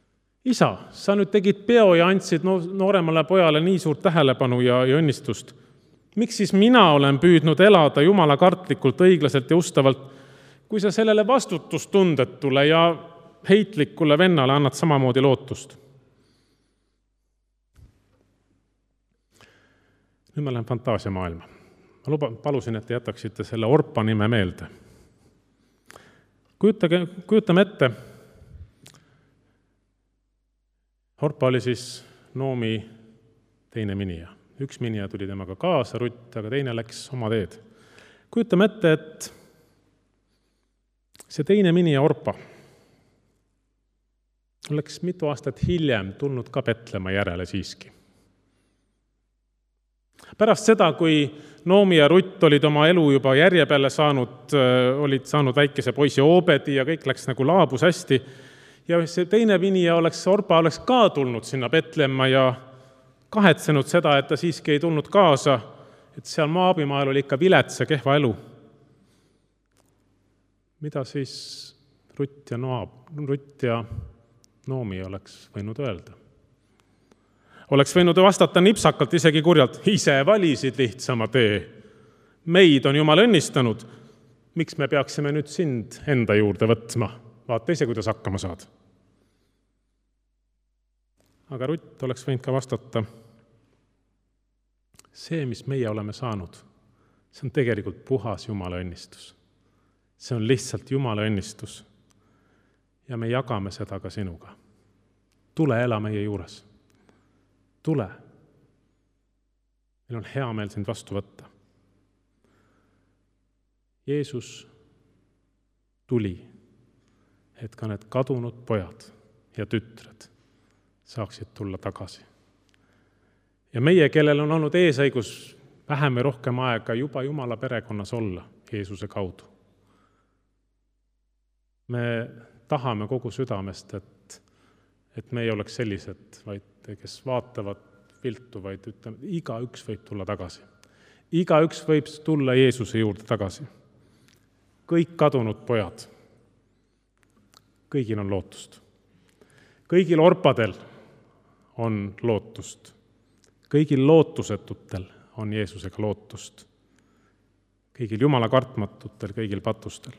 Isa, sa nüüd tegid peo ja andsid nooremale pojale nii suurt tähelepanu ja, ja õnnistust. Miks siis mina olen püüdnud elada Jumala kartlikult, õiglaselt ja ustavalt, kui sa sellele vastutustundetule ja heitlikule vennale annad samamoodi lootust? Nüüd ma lähen fantaasiamaailma. Ma luba, palusin, et te jätaksite selle Orpa nime meelde. Kujutage, kujutame ette, Orpa oli siis Noomi teine minija. Üks minija tuli temaga kaasa, Rutt, aga teine läks oma teed. Kujutame ette, et see teine minija Orpa oleks mitu aastat hiljem tulnud ka Betlema järele siiski. Pärast seda, kui Noomi ja Rutt olid oma elu juba järje peale saanud, olid saanud väikese poisi Obedi ja kõik läks nagu laabus hästi, ja see teine minija oleks, Orpa oleks ka tulnud sinna Betlemma ja kahetsenud seda, et ta siiski ei tulnud kaasa, et seal Maabimaal oli ikka vilets ja kehva elu. Mida siis Rutt ja, Noab, Rutt ja Noomi oleks võinud öelda? Oleks võinud vastata nipsakalt, isegi kurjalt, ise valisid lihtsama tee. Meid on Jumal õnnistanud. Miks me peaksime nüüd sind enda juurde võtma? Vaata ise, kuidas hakkama saad. Aga Rutt oleks võinud ka vastata, see, mis meie oleme saanud, see on tegelikult puhas Jumala õnnistus. See on lihtsalt Jumala õnnistus. Ja me jagame seda ka sinuga. Tule ela meie juures. Tule. Meil on hea meel sind vastu võtta. Jeesus tuli, et ka need kadunud pojad ja tütred saaksid tulla tagasi. Ja meie, kellel on olnud eesõigus vähem või rohkem aega juba Jumala perekonnas olla Jeesuse kaudu. Me tahame kogu südamest, et, et me ei oleks sellised, vaid kes vaatavad viltu, vaid ütleme, igaüks võib tulla tagasi. Igaüks võib tulla Jeesuse juurde tagasi. Kõik kadunud pojad. Kõigil on lootust. Kõigil orpadel on lootust. Kõigil lootusetutel on Jeesusega lootust. Kõigil Jumala kartmatutel, kõigil patustel.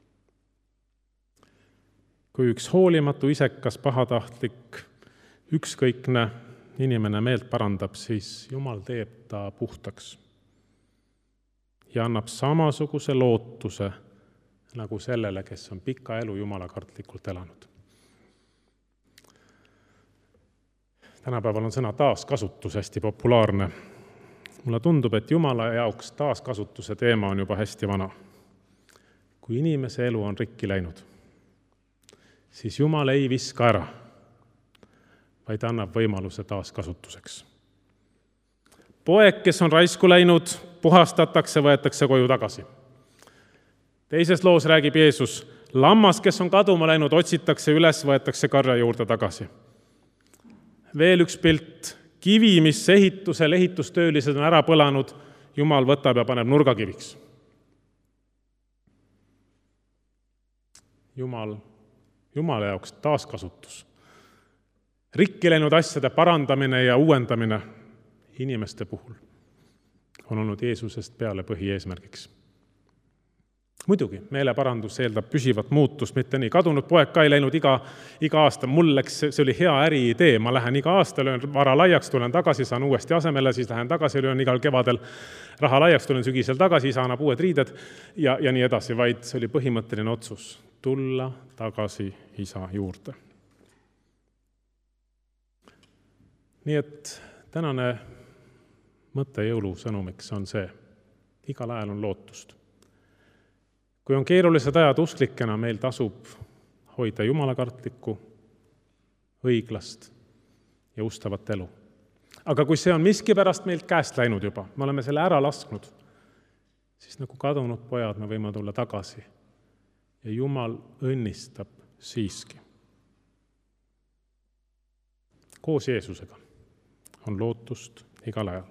Kui üks hoolimatu, isekas, pahatahtlik, ükskõikne inimene meelt parandab, siis Jumal teeb ta puhtaks ja annab samasuguse lootuse nagu sellele, kes on pika elu Jumala kartlikult elanud. Tänapäeval on sõna taaskasutus hästi populaarne. Mulle tundub, et Jumala jaoks taaskasutuse teema on juba hästi vana. Kui inimese elu on rikki läinud, siis Jumal ei viska ära, vaid annab võimaluse taaskasutuseks. Poeg, kes on raisku läinud, puhastatakse, võetakse koju tagasi. Teises loos räägib Jeesus, lammas, kes on kaduma läinud, otsitakse üles, võetakse karja juurde tagasi. Veel üks pilt, kivi, mis ehitusel ehitustöölised on ära põlanud, Jumal võtab ja paneb nurgakiviks. Jumal, Jumala jaoks taaskasutus. Rikki läinud asjade parandamine ja uuendamine inimeste puhul on olnud Jeesusest peale põhieesmärgiks. Muidugi, meeleparandus eeldab püsivat muutust, mitte nii. Kadunud poeg ka ei läinud iga, iga aasta. Mul läks, see oli hea äriidee. Ma lähen iga aasta, löön vara laiaks, tulen tagasi, saan uuesti asemele, siis lähen tagasi, löön igal kevadel raha laiaks, tulen sügisel tagasi, saan uued riided ja, ja nii edasi, vaid see oli põhimõtteline otsus. Tulla tagasi isa juurde. Nii et tänane mõtte jõulusõnumiks on see, igal ajal on lootust. Kui on keerulised ajad usklikena, meil tasub hoida jumalakartlikku, õiglast ja ustavat elu. Aga kui see on miskipärast meilt käest läinud juba, me oleme selle ära lasknud, siis nagu kadunud pojad me võime tulla tagasi ja Jumal õnnistab siiski. Koos Jeesusega on lootust igal ajal.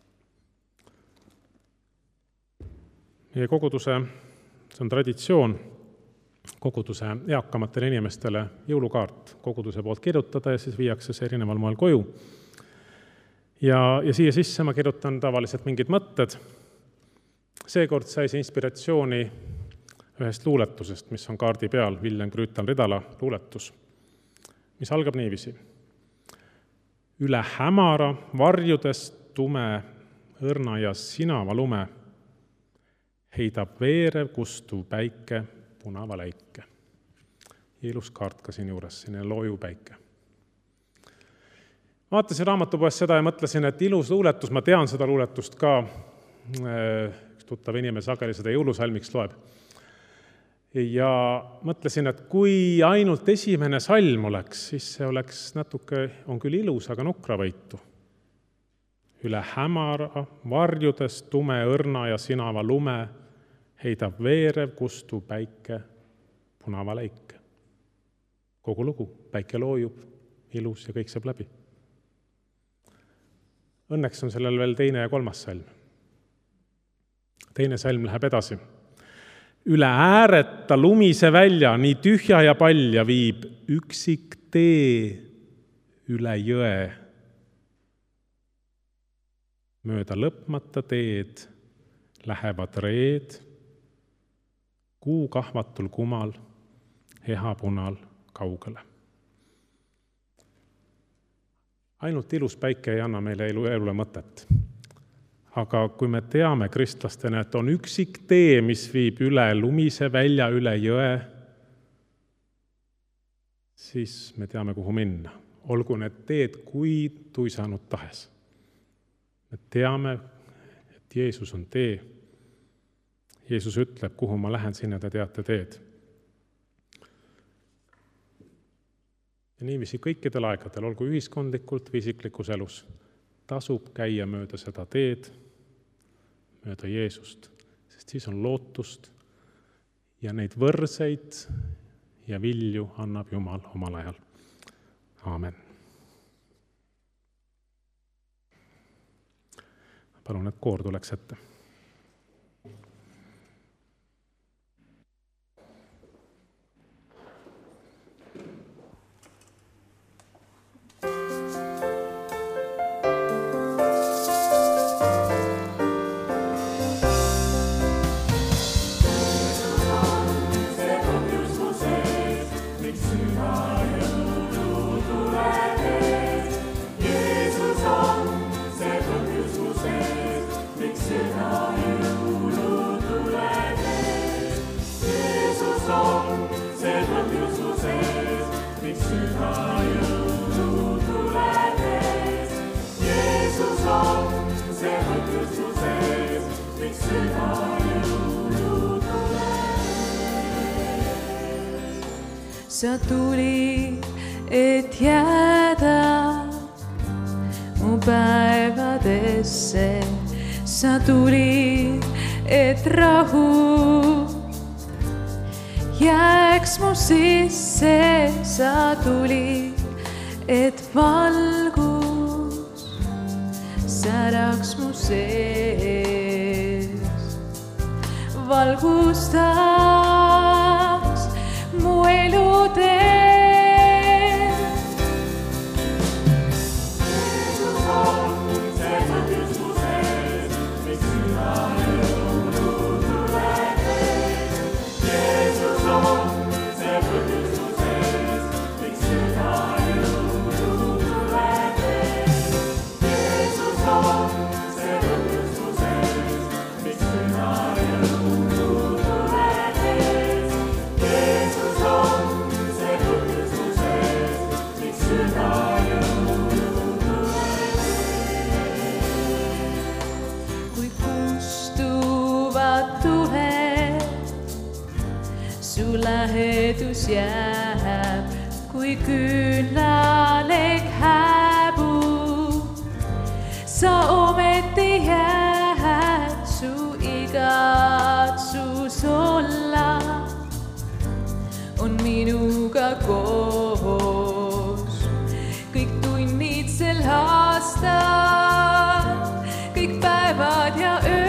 Meie koguduse, see on traditsioon, koguduse eakamatele inimestele jõulukaart koguduse poolt kirjutada ja siis viiakse see erineval moel koju. ja, ja siia sisse ma kirjutan tavaliselt mingid mõtted. Seekord sai see inspiratsiooni ühest luuletusest, mis on kaardi peal, Villem Grüütal-Ridala luuletus, mis algab niiviisi. Üle hämara varjudest tume õrna ja sinava lume heidab veerev kustuv päike punava läike. Ilus kaart ka siin juures, selline looju päike. Vaatasin raamatupoes seda ja mõtlesin, et ilus luuletus, ma tean seda luuletust ka, üks tuttav inimene sageli seda jõulusalmiks loeb. Ja mõtlesin, et kui ainult esimene salm oleks, siis see oleks natuke, on küll ilus, aga nukravõitu. Üle hämara varjudest tume õrna ja sinava lume heidab veerev kustu päike punava läike. Kogu lugu, päike loojub, ilus ja kõik saab läbi. Õnneks on sellel veel teine ja kolmas salm. Teine salm läheb edasi. Üle ääreta lumise välja, nii tühja ja palja viib üksik tee üle jõe. Mööda lõpmata teed lähevad reed, kuu kahvatul kumal, ehapunal kaugele. Ainult ilus päike ei anna meile elu, elule mõtet. Aga kui me teame kristlastena, et on üksik tee, mis viib üle lumise välja, üle jõe, siis me teame, kuhu minna. Olgu need teed kui tuisanud tahes. Me teame, et Jeesus on tee. Jeesus ütleb, kuhu ma lähen, sinna te teate teed. Ja niiviisi kõikidel aegadel, olgu ühiskondlikult või isiklikus elus, tasub käia mööda seda teed, mööda Jeesust, sest siis on lootust ja neid võrseid ja vilju annab Jumal omal ajal. Aamen. Palun, et koor tuleks ette. Sa tulid, et jääda mu päevadesse. Sa tulid, et rahu jääks mu sisse. Sa tulid, et valgus säraks mu sees. Valgustaks mu elu tee. Jeesus on see põhjus mu sees, miks üha jõulu tuleb ees. Jeesus on see põhjus mu sees, miks üha jõulu tuleb ees. Jeesus on see põhjus mu sees, miks üha jõulu tuleb ees. Jeesus on see põhjus mu sees, miks üha jõulu tuleb ees. Kui kustuvad tuhed, su lähedus jääb, kui küünlalek hääbub, sa ometi jääd, su igatsus olla on minuga koos. Kõik tunnid sel aastal, kõik päevad ja öö.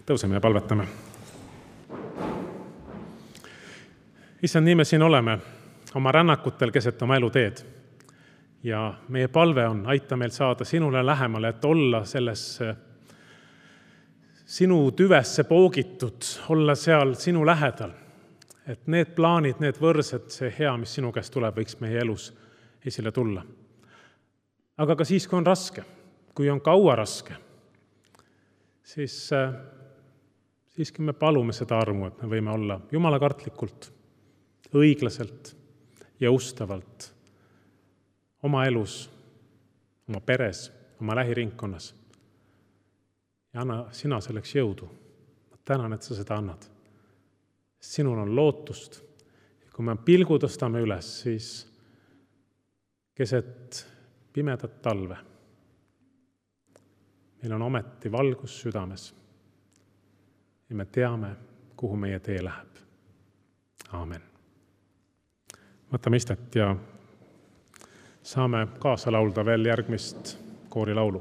tõuseme ja palvetame. Issand, nii me siin oleme oma rännakutel keset oma eluteed ja meie palve on, aita meil saada sinule lähemale, et olla selles sinu tüvesse poogitud, olla seal sinu lähedal. Et need plaanid, need võrsed, see hea, mis sinu käest tuleb, võiks meie elus esile tulla. Aga ka siis, kui on raske, kui on kaua raske, siis siiski me palume seda armu, et me võime olla Jumala kartlikult, õiglaselt ja ustavalt oma elus, oma peres, oma lähiringkonnas. Ja anna sina selleks jõudu. Ma tänan, et sa seda annad. Sinul on lootust. Kui me pilgu tõstame üles, siis keset pimedat talve. Meil on ometi valgus südames. Ja me teame, kuhu meie tee läheb. Aamen. Võtame istet ja saame kaasa laulda veel järgmist koorilaulu.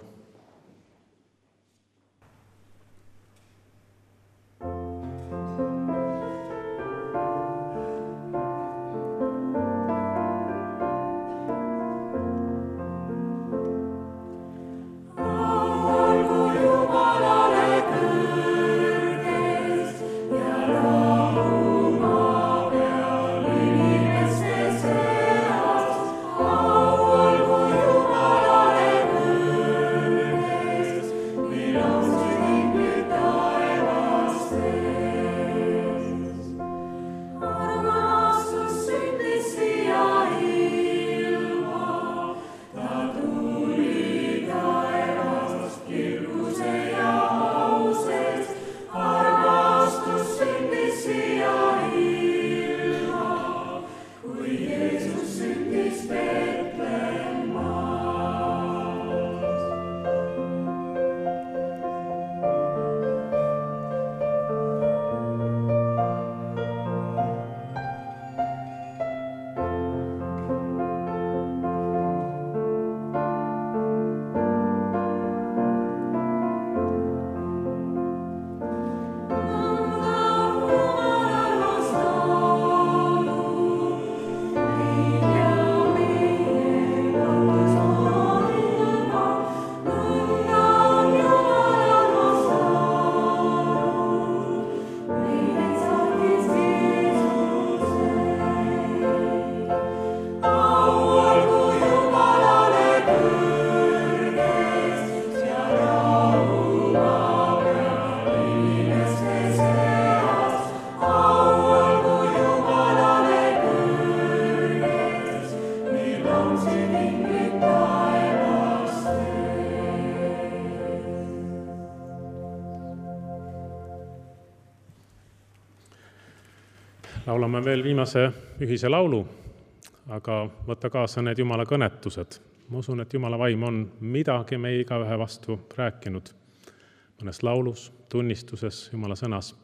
Laulame veel viimase ühise laulu, aga võtta kaasa need Jumala kõnetused. Ma usun, et Jumala vaim on midagi me igaühe vastu rääkinud mõnes laulus, tunnistuses, Jumala sõnas.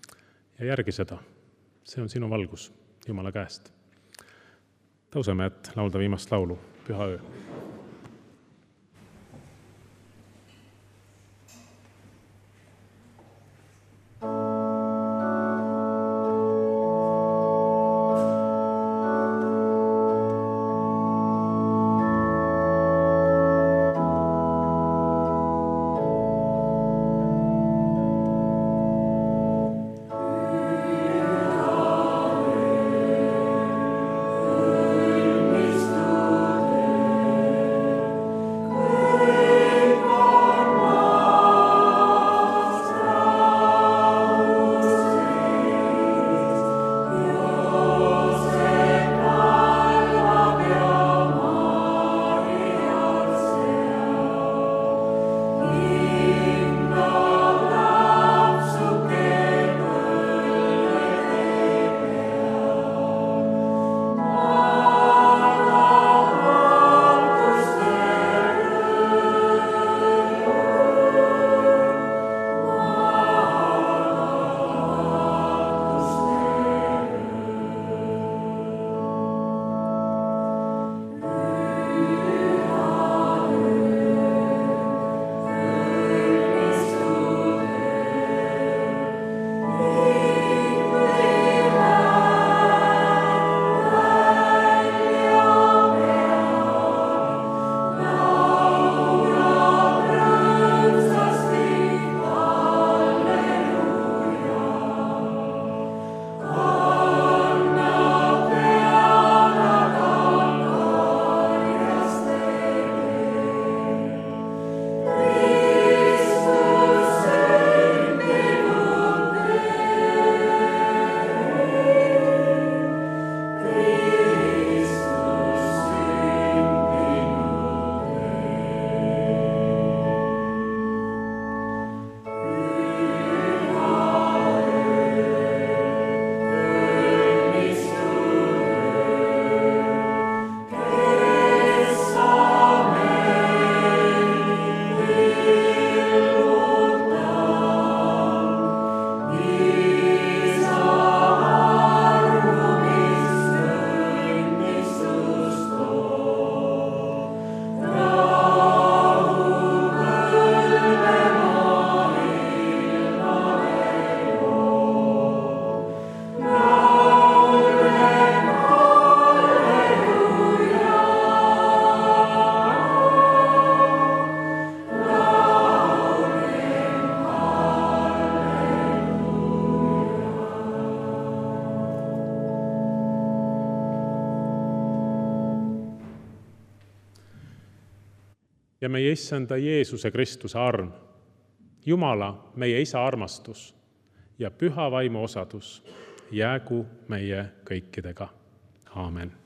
Ja järgi seda. See on sinu valgus Jumala käest. Tõuseme, et laulda viimast laulu, Püha öö. Thank you. ja meie Issanda Jeesuse Kristuse arm, Jumala, meie Isa armastus ja püha vaimu osadus jäägu meie kõikidega. Aamen.